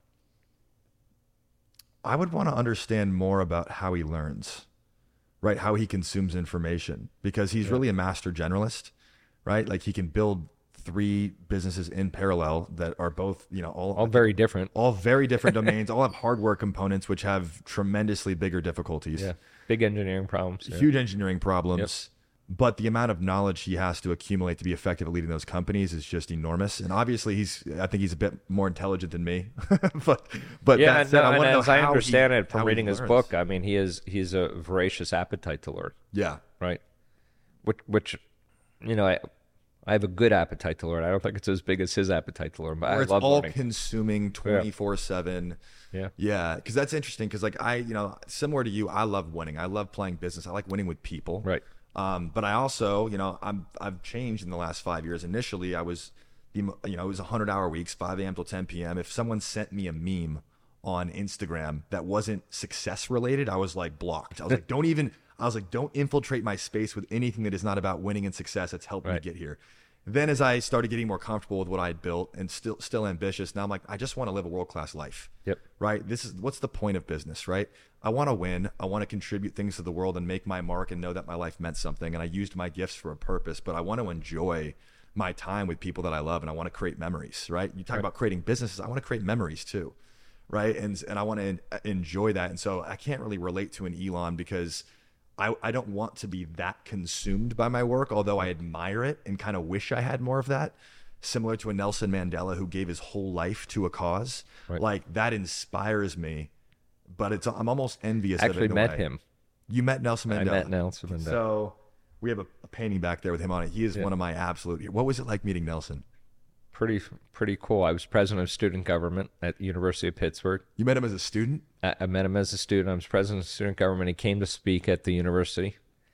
[SPEAKER 2] I would want to understand more about how he learns, right? How he consumes information, because he's yeah. really a master generalist, right? Like, he can build three businesses in parallel that are both, you know, all
[SPEAKER 1] all very different,
[SPEAKER 2] all very different domains, all have hardware components which have tremendously bigger difficulties.
[SPEAKER 1] Yeah, big engineering problems,
[SPEAKER 2] huge
[SPEAKER 1] yeah.
[SPEAKER 2] engineering problems. Yep. But the amount of knowledge he has to accumulate to be effective at leading those companies is just enormous. And obviously, he's I think he's a bit more intelligent than me. but but
[SPEAKER 1] yeah,
[SPEAKER 2] that
[SPEAKER 1] and,
[SPEAKER 2] said,
[SPEAKER 1] no,
[SPEAKER 2] I want to know
[SPEAKER 1] as
[SPEAKER 2] how
[SPEAKER 1] I understand
[SPEAKER 2] he,
[SPEAKER 1] it from reading his book, I mean, he is he's a voracious appetite to learn.
[SPEAKER 2] Yeah.
[SPEAKER 1] Right. Which which you know, I I have a good appetite to learn. I don't think it's as big as his appetite to learn, but
[SPEAKER 2] Where
[SPEAKER 1] I
[SPEAKER 2] it's
[SPEAKER 1] love
[SPEAKER 2] all
[SPEAKER 1] learning.
[SPEAKER 2] consuming twenty-four seven.
[SPEAKER 1] Yeah.
[SPEAKER 2] Yeah. Because that's interesting. Because, like, I, you know, similar to you, I love winning. I love playing business. I like winning with people.
[SPEAKER 1] Right.
[SPEAKER 2] Um, but I also, you know, I'm, I've changed in the last five years. Initially, I was, you know, it was one hundred hour weeks, five a.m. till ten p.m. If someone sent me a meme on Instagram that wasn't success related, I was like blocked. I was like, don't even, I was like, don't infiltrate my space with anything that is not about winning and success that's helped
[SPEAKER 1] right.
[SPEAKER 2] me get here. Then as I started getting more comfortable with what I had built and still still ambitious, now I'm like, I just want to live a world-class life.
[SPEAKER 1] Yep.
[SPEAKER 2] Right? This is what's the point of business, right? I want to win. I want to contribute things to the world and make my mark and know that my life meant something. And I used my gifts for a purpose, but I want to enjoy my time with people that I love, and I want to create memories, right? You talk right. about creating businesses. I want to create memories too, right? And and I want to enjoy that. And so I can't really relate to an Elon because I, I don't want to be that consumed by my work, although I admire it and kind of wish I had more of that. Similar to a Nelson Mandela who gave his whole life to a cause. Right. Like, that inspires me, but it's I'm almost envious
[SPEAKER 1] Actually
[SPEAKER 2] of it. Actually
[SPEAKER 1] met
[SPEAKER 2] way.
[SPEAKER 1] him.
[SPEAKER 2] You met Nelson Mandela?
[SPEAKER 1] I met Nelson Mandela.
[SPEAKER 2] So we have a, a painting back there with him on it. He is yeah. one of my absolute... What was it like meeting Nelson?
[SPEAKER 1] Pretty pretty cool. I was president of student government at the University of Pittsburgh.
[SPEAKER 2] You met him as a student?
[SPEAKER 1] I, I met him as a student. I was president of student government. He came to speak at the university,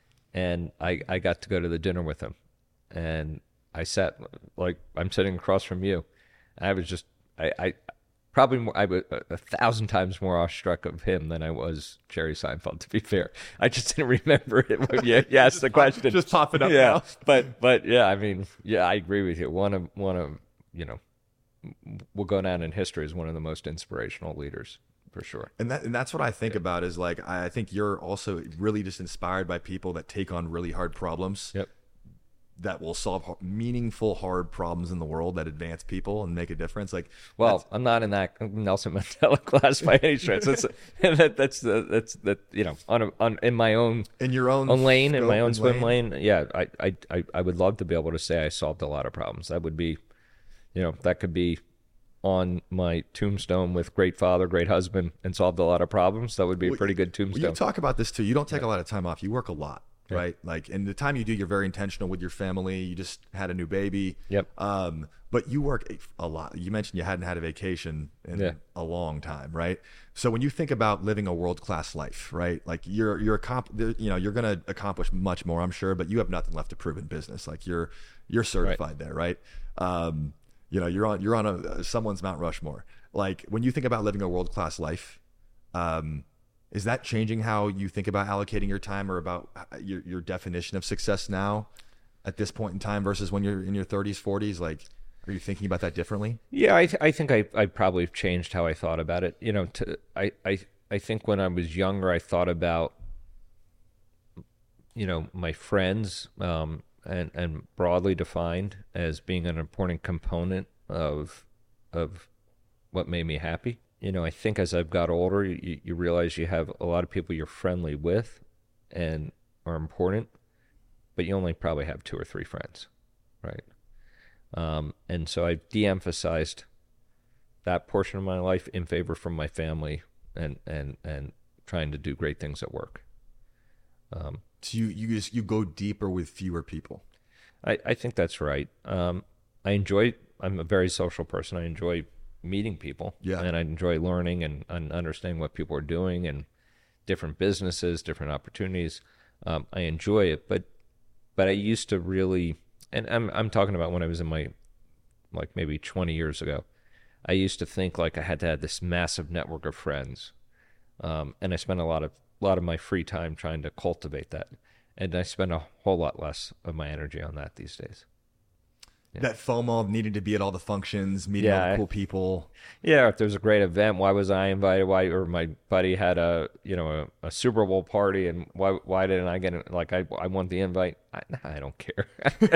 [SPEAKER 1] and I, I got to go to the dinner with him. And I sat, like, I'm sitting across from you. I was just, I, I probably more, I was a thousand times more awestruck of him than I was Jerry Seinfeld, to be fair. I just didn't remember it when you, you asked the question.
[SPEAKER 2] Just pop it up
[SPEAKER 1] yeah.
[SPEAKER 2] now.
[SPEAKER 1] But, but yeah, I mean, yeah, I agree with you. One of, one of, you know, will go down in history as one of the most inspirational leaders for sure.
[SPEAKER 2] And that and that's what I think yeah. about is like I think you're also really just inspired by people that take on really hard problems.
[SPEAKER 1] Yep.
[SPEAKER 2] That will solve meaningful, hard problems in the world that advance people and make a difference. Like,
[SPEAKER 1] well, I'm not in that Nelson Mandela class by any stretch. That's that, that's the that's that you know on, a, on in my own
[SPEAKER 2] in your own,
[SPEAKER 1] own lane in my own swim lane. lane. Yeah, I, I I I would love to be able to say I solved a lot of problems. That would be, you know, that could be on my tombstone with great father, great husband, and solved a lot of problems. That would be a pretty good tombstone.
[SPEAKER 2] Well, you talk about this too. You don't take yeah. a lot of time off. You work a lot. Yeah. Right. Like, and the time you do, you're very intentional with your family. You just had a new baby.
[SPEAKER 1] Yep.
[SPEAKER 2] Um, but you work a lot. You mentioned you hadn't had a vacation in yeah. a long time, right? So when you think about living a world-class life, right? Like you're, you're, you know, you're going to accomplish much more, I'm sure, but you have nothing left to prove in business. Like you're, you're certified right. there, right? Um, you know, you're on, you're on a, someone's Mount Rushmore. Like when you think about living a world-class life, um, is that changing how you think about allocating your time or about your, your definition of success now at this point in time versus when you're in your thirties, forties? Like, are you thinking about that differently?
[SPEAKER 1] Yeah, I, th- I think I, I probably changed how I thought about it. You know, to, I, I, I think when I was younger, I thought about, you know, my friends um, and, and broadly defined as being an important component of, of what made me happy. You know, I think as I've got older, you, you realize you have a lot of people you're friendly with and are important, but you only probably have two or three friends, right? Um, and so I've de-emphasized that portion of my life in favor from my family and, and, and trying to do great things at work.
[SPEAKER 2] Um, so you, you just, you go deeper with fewer people.
[SPEAKER 1] I, I think that's right. Um, I enjoy, I'm a very social person. I enjoy meeting people,
[SPEAKER 2] yeah,
[SPEAKER 1] and I enjoy learning and, and understanding what people are doing and different businesses, different opportunities. Um, I enjoy it, but but I used to really, and I'm I'm talking about when I was in my like maybe twenty years ago. I used to think like I had to have this massive network of friends, um, and I spent a lot of a lot of my free time trying to cultivate that, and I spend a whole lot less of my energy on that these days.
[SPEAKER 2] Yeah. That FOMO of needing to be at all the functions, meeting
[SPEAKER 1] yeah,
[SPEAKER 2] all the cool people.
[SPEAKER 1] Yeah, if there's a great event, why was I invited? Why, or my buddy had a you know a, a Super Bowl party, and why why didn't I get it? Like I I want the invite. I, I don't care.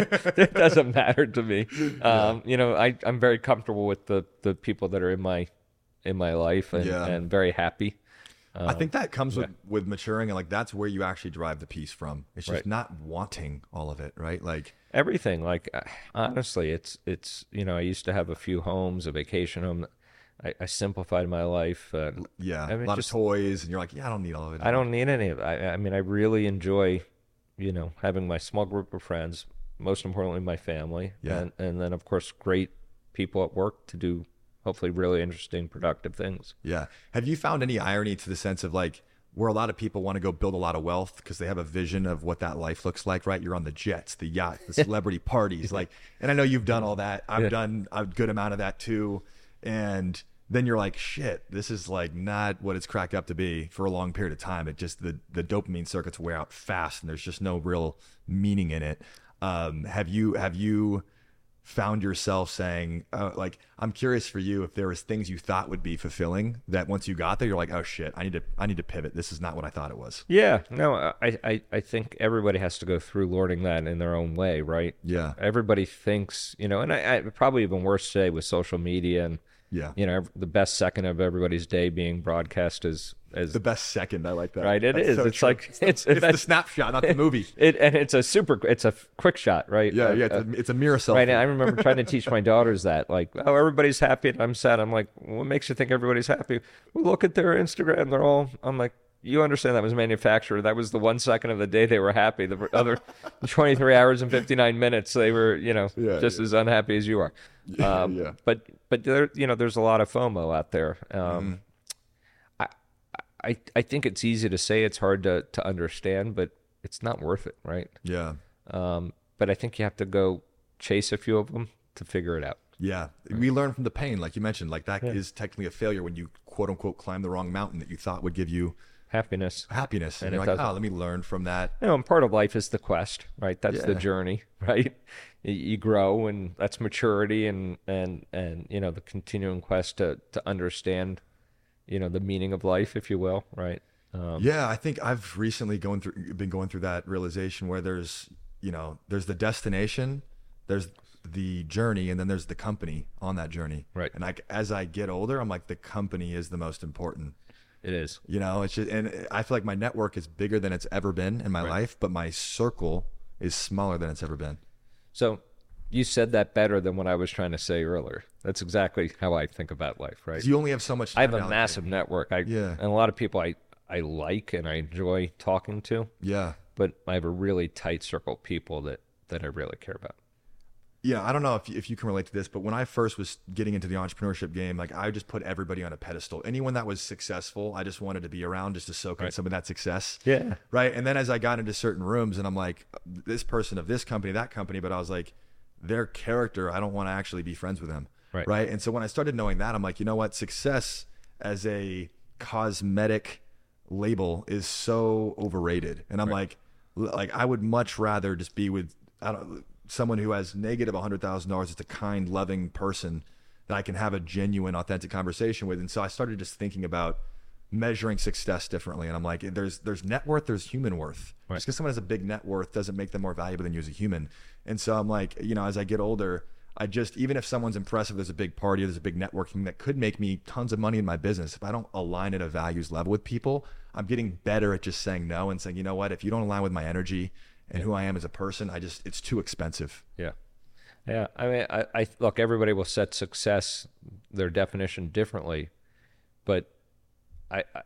[SPEAKER 1] It doesn't matter to me. Um, you know, I I'm very comfortable with the the people that are in my in my life, and,
[SPEAKER 2] yeah.
[SPEAKER 1] and very happy. Um,
[SPEAKER 2] I think that comes yeah. with, with maturing, and like that's where you actually drive the peace from. It's just
[SPEAKER 1] right.
[SPEAKER 2] not wanting all of it, right? Like
[SPEAKER 1] everything. Like honestly, it's it's you know I used to have a few homes, a vacation home. I, I simplified my life. Uh,
[SPEAKER 2] yeah,
[SPEAKER 1] I mean,
[SPEAKER 2] a lot
[SPEAKER 1] just,
[SPEAKER 2] of toys, and you're like, yeah, I don't need all of it.
[SPEAKER 1] I don't need any of it. I, I mean, I really enjoy, you know, having my small group of friends. Most importantly, my family,
[SPEAKER 2] yeah,
[SPEAKER 1] and and then of course great people at work to do. Hopefully really interesting, productive things.
[SPEAKER 2] Yeah. Have you found any irony to the sense of like where a lot of people want to go build a lot of wealth because they have a vision of what that life looks like, right? You're on the jets, the yacht, the celebrity parties. Like, and I know you've done all that. I've yeah. done a good amount of that too. And then you're like, shit, this is like not what it's cracked up to be for a long period of time. It just, the, the dopamine circuits wear out fast and there's just no real meaning in it. Um, have you, have you, found yourself saying uh, like I'm curious for you if there was things you thought would be fulfilling that once you got there you're like, oh shit, I need to I need to pivot, this is not what I thought it was?
[SPEAKER 1] Yeah, no, I I, I think everybody has to go through learning that in their own way, right?
[SPEAKER 2] Yeah,
[SPEAKER 1] everybody thinks, you know, and I, I probably even worse today with social media and
[SPEAKER 2] yeah,
[SPEAKER 1] you know, the best second of everybody's day being broadcast is as
[SPEAKER 2] the best second. I like that.
[SPEAKER 1] Right, it
[SPEAKER 2] That's
[SPEAKER 1] is.
[SPEAKER 2] So
[SPEAKER 1] it's
[SPEAKER 2] true.
[SPEAKER 1] like
[SPEAKER 2] it's,
[SPEAKER 1] it's
[SPEAKER 2] it's the snapshot, not the movie.
[SPEAKER 1] It and it's a super. It's a quick shot, right?
[SPEAKER 2] Yeah,
[SPEAKER 1] uh,
[SPEAKER 2] yeah. It's a, it's a mirror selfie.
[SPEAKER 1] Right. And I remember trying to teach my daughters that, like, oh, everybody's happy and I'm sad. I'm like, what makes you think everybody's happy? Well, look at their Instagram. They're all. I'm like, you understand that was manufactured. That was the one second of the day they were happy. The other twenty-three hours and fifty-nine minutes, they were, you know,
[SPEAKER 2] yeah,
[SPEAKER 1] just
[SPEAKER 2] yeah.
[SPEAKER 1] as unhappy as you are. Um,
[SPEAKER 2] yeah.
[SPEAKER 1] But but there, you know, there's a lot of FOMO out there. Um, mm-hmm. I, I think it's easy to say, it's hard to, to understand, but it's not worth it, right?
[SPEAKER 2] Yeah.
[SPEAKER 1] Um, but I think you have to go chase a few of them to figure it out.
[SPEAKER 2] Yeah. Right. We learn from the pain, like you mentioned, like that
[SPEAKER 1] yeah.
[SPEAKER 2] is technically a failure when you quote unquote climb the wrong mountain that you thought would give you
[SPEAKER 1] happiness.
[SPEAKER 2] Happiness. And,
[SPEAKER 1] And
[SPEAKER 2] you're
[SPEAKER 1] it
[SPEAKER 2] like,
[SPEAKER 1] doesn't-
[SPEAKER 2] oh, let me learn from that.
[SPEAKER 1] You know, and part of life is the quest, right? That's the
[SPEAKER 2] Yeah.
[SPEAKER 1] journey, right? You, you grow, and that's maturity, and and and you know, the continuing quest to to understand, you know, the meaning of life, if you will, right? Um,
[SPEAKER 2] Yeah, I think I've recently going through been going through that realization where there's, you know, there's the destination, there's the journey, and then there's the company on that journey.
[SPEAKER 1] Right.
[SPEAKER 2] And like as I get older, I'm like the company is the most important.
[SPEAKER 1] it is.
[SPEAKER 2] You know, it's just, and I feel like my network is bigger than it's ever been in my
[SPEAKER 1] Right.
[SPEAKER 2] life, but my circle is smaller than it's ever been.
[SPEAKER 1] So you said that better than what I was trying to say earlier. That's exactly how I think about life, right?
[SPEAKER 2] 'Cause you only have so much time
[SPEAKER 1] I have
[SPEAKER 2] to
[SPEAKER 1] a
[SPEAKER 2] allocate.
[SPEAKER 1] massive network. I
[SPEAKER 2] Yeah.
[SPEAKER 1] and a lot of people I I like and I enjoy talking to,
[SPEAKER 2] Yeah.
[SPEAKER 1] but I have a really tight circle of people that that I really care about.
[SPEAKER 2] Yeah, I don't know if if you can relate to this, but when I first was getting into the entrepreneurship game, like I just put everybody on a pedestal. Anyone that was successful, I just wanted to be around just to soak in
[SPEAKER 1] Right.
[SPEAKER 2] some of that success.
[SPEAKER 1] Yeah.
[SPEAKER 2] Right. And then as I got into certain rooms and I'm like, this person of this company, that company, but I was like, their character, I don't want to actually be friends with them.
[SPEAKER 1] Right.
[SPEAKER 2] Right. And so when I started knowing that, I'm like, you know what? Success as a cosmetic label is so overrated. And I'm
[SPEAKER 1] Right.
[SPEAKER 2] like, like I would much rather just be with, I don't someone who has negative one hundred thousand dollars, it's a kind, loving person that I can have a genuine, authentic conversation with. And so I started just thinking about measuring success differently. And I'm like, there's there's net worth, there's human worth.
[SPEAKER 1] Right.
[SPEAKER 2] Just because someone has a big net worth doesn't make them more valuable than you as a human. And so I'm like, you know, as I get older, I just, even if someone's impressive, there's a big party, there's a big networking that could make me tons of money in my business. If I don't align at a values level with people, I'm getting better at just saying no and saying, you know what, if you don't align with my energy and who I am as a person, I just, it's too expensive.
[SPEAKER 1] Yeah. Yeah. I mean, I, I look, everybody will set success, their definition differently, but I, I,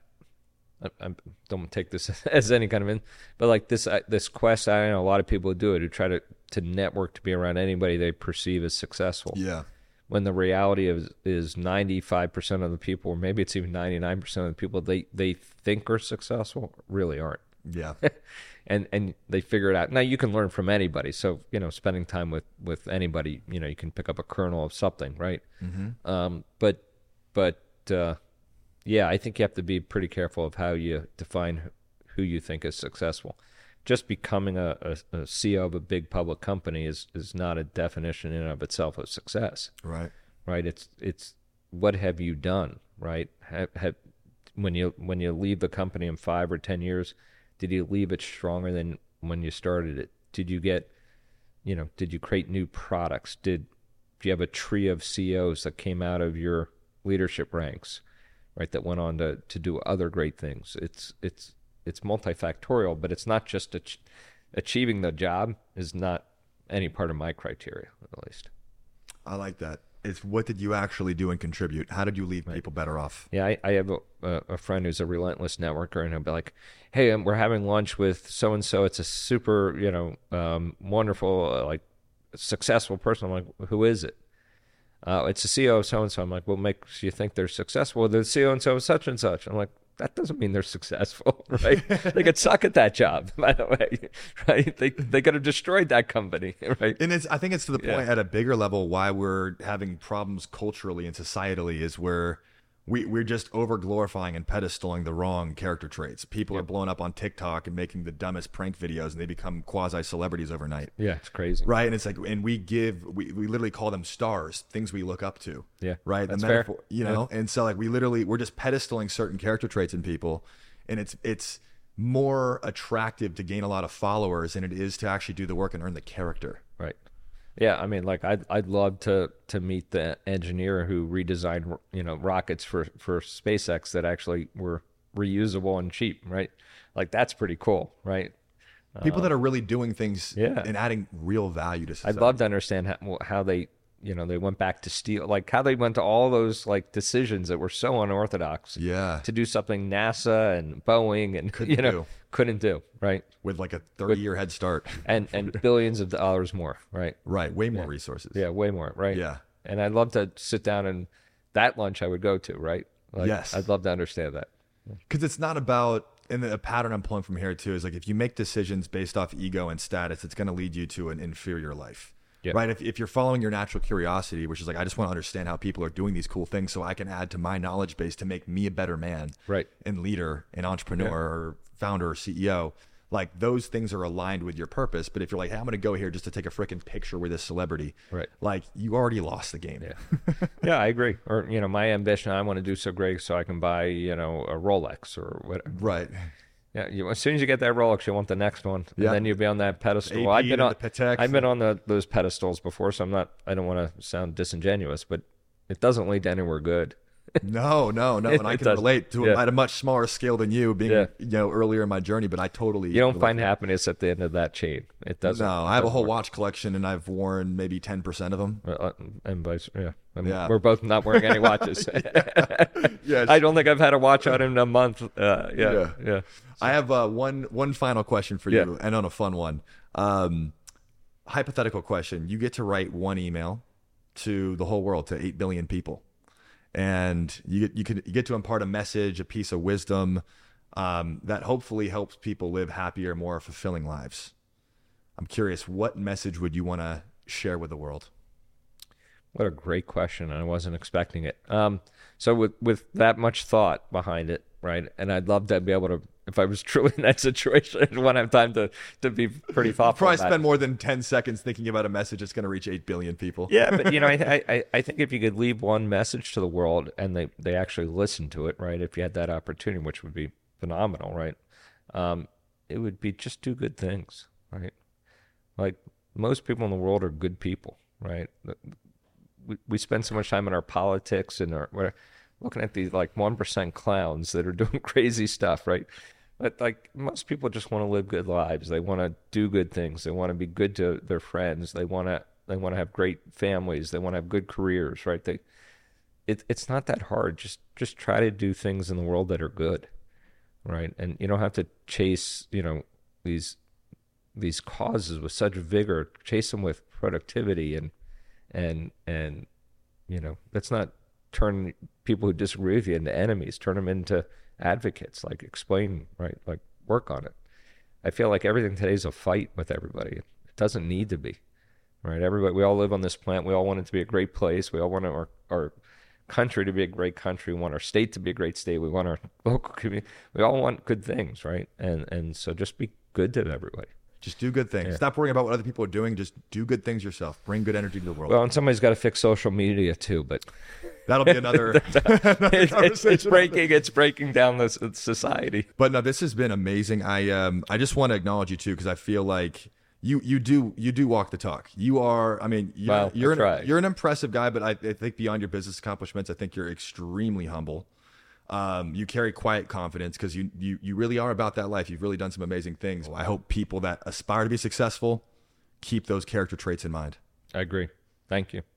[SPEAKER 1] I don't take this as any kind of in, but like this, uh, this quest, I know a lot of people do it who try to, to network, to be around anybody they perceive as successful.
[SPEAKER 2] Yeah.
[SPEAKER 1] When the reality is, is ninety-five percent of the people, or maybe it's even ninety-nine percent of the people they, they think are successful really aren't.
[SPEAKER 2] Yeah.
[SPEAKER 1] and and they figure it out. Now you can learn from anybody. So, you know, spending time with, with anybody, you know, you can pick up a kernel of something, right?
[SPEAKER 2] Mm-hmm.
[SPEAKER 1] Um, but but uh, yeah, I think you have to be pretty careful of how you define who you think is successful. Just becoming a, a, a C E O of a big public company is, is not a definition in and of itself of success,
[SPEAKER 2] Right.
[SPEAKER 1] right? It's it's what have you done, right? Have, have when you when you leave the company in five or ten years, did you leave it stronger than when you started it? Did you get, you know, did you create new products? Did, do you have a tree of C E Os that came out of your leadership ranks, right, that went on to, to do other great things? It's it's it's multifactorial, but it's not just ach- achieving the job is not any part of my criteria, at least.
[SPEAKER 2] I like that. It's what did you actually do and contribute? How did you leave
[SPEAKER 1] Right.
[SPEAKER 2] people better off?
[SPEAKER 1] Yeah, I, I have a, a a friend who's a relentless networker, and he'll be like, "Hey, um, we're having lunch with so and so. It's a super, you know, um, wonderful, uh, like, successful person." I'm like, "Who is it?" Uh, it's the C E O of so and so. I'm like, "What makes you think they're successful?" The C E O and so of such and such. I'm like, that doesn't mean they're successful, right? They could suck at that job, by the way, right? They they could have destroyed that company, right?
[SPEAKER 2] And it's, I think it's to the point
[SPEAKER 1] Yeah.
[SPEAKER 2] at a bigger level why we're having problems culturally and societally is where we, we're just over glorifying and pedestaling the wrong character traits. People are blowing up on TikTok and making the dumbest prank videos and they become quasi celebrities overnight.
[SPEAKER 1] Yeah, it's crazy.
[SPEAKER 2] Right. And it's like, and we give, we, we literally call them stars, things we look up to.
[SPEAKER 1] Yeah,
[SPEAKER 2] Right.
[SPEAKER 1] that's
[SPEAKER 2] the
[SPEAKER 1] fair.
[SPEAKER 2] metaphor, you know, and so like we literally, we're just pedestaling certain character traits in people. And it's, it's more attractive to gain a lot of followers than it is to actually do the work and earn the character.
[SPEAKER 1] Right. Yeah, I mean, like I'd I'd love to to meet the engineer who redesigned, you know, rockets for for SpaceX that actually were reusable and cheap, right? Like that's pretty cool, right?
[SPEAKER 2] People that are really doing things
[SPEAKER 1] yeah.
[SPEAKER 2] and adding real value to society.
[SPEAKER 1] I'd love to understand how, how they, you know, they went back to steel, like how they went to all those like decisions that were so unorthodox.
[SPEAKER 2] Yeah.
[SPEAKER 1] To do something NASA and Boeing and
[SPEAKER 2] Couldn't
[SPEAKER 1] you know
[SPEAKER 2] do.
[SPEAKER 1] couldn't do, right?
[SPEAKER 2] With like a thirty year head start.
[SPEAKER 1] And and billions of dollars more, right?
[SPEAKER 2] Right. Way more resources.
[SPEAKER 1] Yeah, way more, right?
[SPEAKER 2] Yeah.
[SPEAKER 1] And I'd love to sit down and that lunch I would go to, right? Like,
[SPEAKER 2] Yes.
[SPEAKER 1] I'd love to understand that.
[SPEAKER 2] Because it's not about, and the pattern I'm pulling from here too is like if you make decisions based off ego and status, it's going to lead you to an inferior life.
[SPEAKER 1] Yeah.
[SPEAKER 2] right? If, if you're following your natural curiosity, which is like, I just want to understand how people are doing these cool things so I can add to my knowledge base to make me a better man
[SPEAKER 1] Right.
[SPEAKER 2] and leader and entrepreneur or founder or C E O. Like those things are aligned with your purpose. But if you're like, hey, I'm going to go here just to take a freaking picture with this celebrity,
[SPEAKER 1] Right.
[SPEAKER 2] like you already lost the game.
[SPEAKER 1] Yeah. Yeah, I agree. Or, you know, my ambition, I want to do so great so I can buy, you know, a Rolex or whatever.
[SPEAKER 2] Right.
[SPEAKER 1] Yeah, you, as soon as you get that Rolex, you want the next one, and
[SPEAKER 2] Yeah.
[SPEAKER 1] then you'll be on that pedestal.
[SPEAKER 2] A P
[SPEAKER 1] I've been
[SPEAKER 2] to
[SPEAKER 1] on,
[SPEAKER 2] the Patek.
[SPEAKER 1] I've been on the, those pedestals before, so I'm not. I don't want to sound disingenuous, but it doesn't lead to anywhere good.
[SPEAKER 2] No, no, no. And I
[SPEAKER 1] It
[SPEAKER 2] can
[SPEAKER 1] doesn't.
[SPEAKER 2] relate to
[SPEAKER 1] Yeah.
[SPEAKER 2] it at a much smaller scale than you, being
[SPEAKER 1] Yeah.
[SPEAKER 2] you know earlier in my journey. But I totally
[SPEAKER 1] You don't
[SPEAKER 2] relate
[SPEAKER 1] find
[SPEAKER 2] to that.
[SPEAKER 1] happiness at the end of that chain. It doesn't.
[SPEAKER 2] No,
[SPEAKER 1] it
[SPEAKER 2] I have a
[SPEAKER 1] doesn't
[SPEAKER 2] whole
[SPEAKER 1] work.
[SPEAKER 2] watch collection, and I've worn maybe ten percent of them.
[SPEAKER 1] Uh, and vice, yeah. I mean,
[SPEAKER 2] Yeah.
[SPEAKER 1] We're both not wearing any watches.
[SPEAKER 2] Yes.
[SPEAKER 1] I don't think I've had a watch on in a month. Uh, yeah,
[SPEAKER 2] Yeah.
[SPEAKER 1] yeah.
[SPEAKER 2] I have uh, one one final question for you, and on a fun one. Um, hypothetical question: you get to write one email to the whole world, to eight billion people, and you get you can you get to impart a message, a piece of wisdom um, that hopefully helps people live happier, more fulfilling lives. I'm curious, what message would you want to share with the world?
[SPEAKER 1] What a great question. I wasn't expecting it. Um, so with, with that much thought behind it, right? And I'd love to be able to, if I was truly in that situation, I'd want to have time to, to be pretty thoughtful
[SPEAKER 2] Probably
[SPEAKER 1] about
[SPEAKER 2] spend
[SPEAKER 1] it.
[SPEAKER 2] more than ten seconds thinking about a message that's going to reach eight billion people.
[SPEAKER 1] Yeah, but you know, I, I I think if you could leave one message to the world and they, they actually listen to it, right? If you had that opportunity, which would be phenomenal, right? Um, it would be just do good things, right? Like most people in the world are good people, right? We we spend so much time in our politics and our we're looking at these like one percent clowns that are doing crazy stuff, right? But like most people just want to live good lives. They want to do good things. They want to be good to their friends. They want to they want to have great families. They want to have good careers, right? They it it's not that hard. Just just try to do things in the world that are good, right? And you don't have to chase, you know, these these causes with such vigor. Chase them with productivity and and and you know, let's not turn people who disagree with you into enemies. Turn them into advocates. Like explain, right? Like work on it. I feel like everything today is a fight with everybody. It doesn't need to be, right? Everybody, we all live on this planet. We all want it to be a great place. We all want our our country to be a great country. We want our state to be a great state. We want our local community. We all want good things, right? And and so just be good to everybody.
[SPEAKER 2] Just do good things.
[SPEAKER 1] Yeah.
[SPEAKER 2] Stop worrying about what other people are doing. Just do good things yourself. Bring good energy to the world.
[SPEAKER 1] Well, and somebody's got to fix social media too, but
[SPEAKER 2] That'll be another, another
[SPEAKER 1] it's, it's,
[SPEAKER 2] conversation.
[SPEAKER 1] it's breaking. It's breaking down this society.
[SPEAKER 2] But no, this has been amazing. I um I just want to acknowledge you too, because I feel like you you do you do walk the talk. You are. I mean, you're
[SPEAKER 1] Well, I
[SPEAKER 2] you're
[SPEAKER 1] try.
[SPEAKER 2] an, you're an impressive guy, but I, I think beyond your business accomplishments, I think you're extremely humble. Um, you carry quiet confidence because you, you you really are about that life. You've really done some amazing things. I hope people that aspire to be successful keep those character traits in mind.
[SPEAKER 1] I agree. Thank you.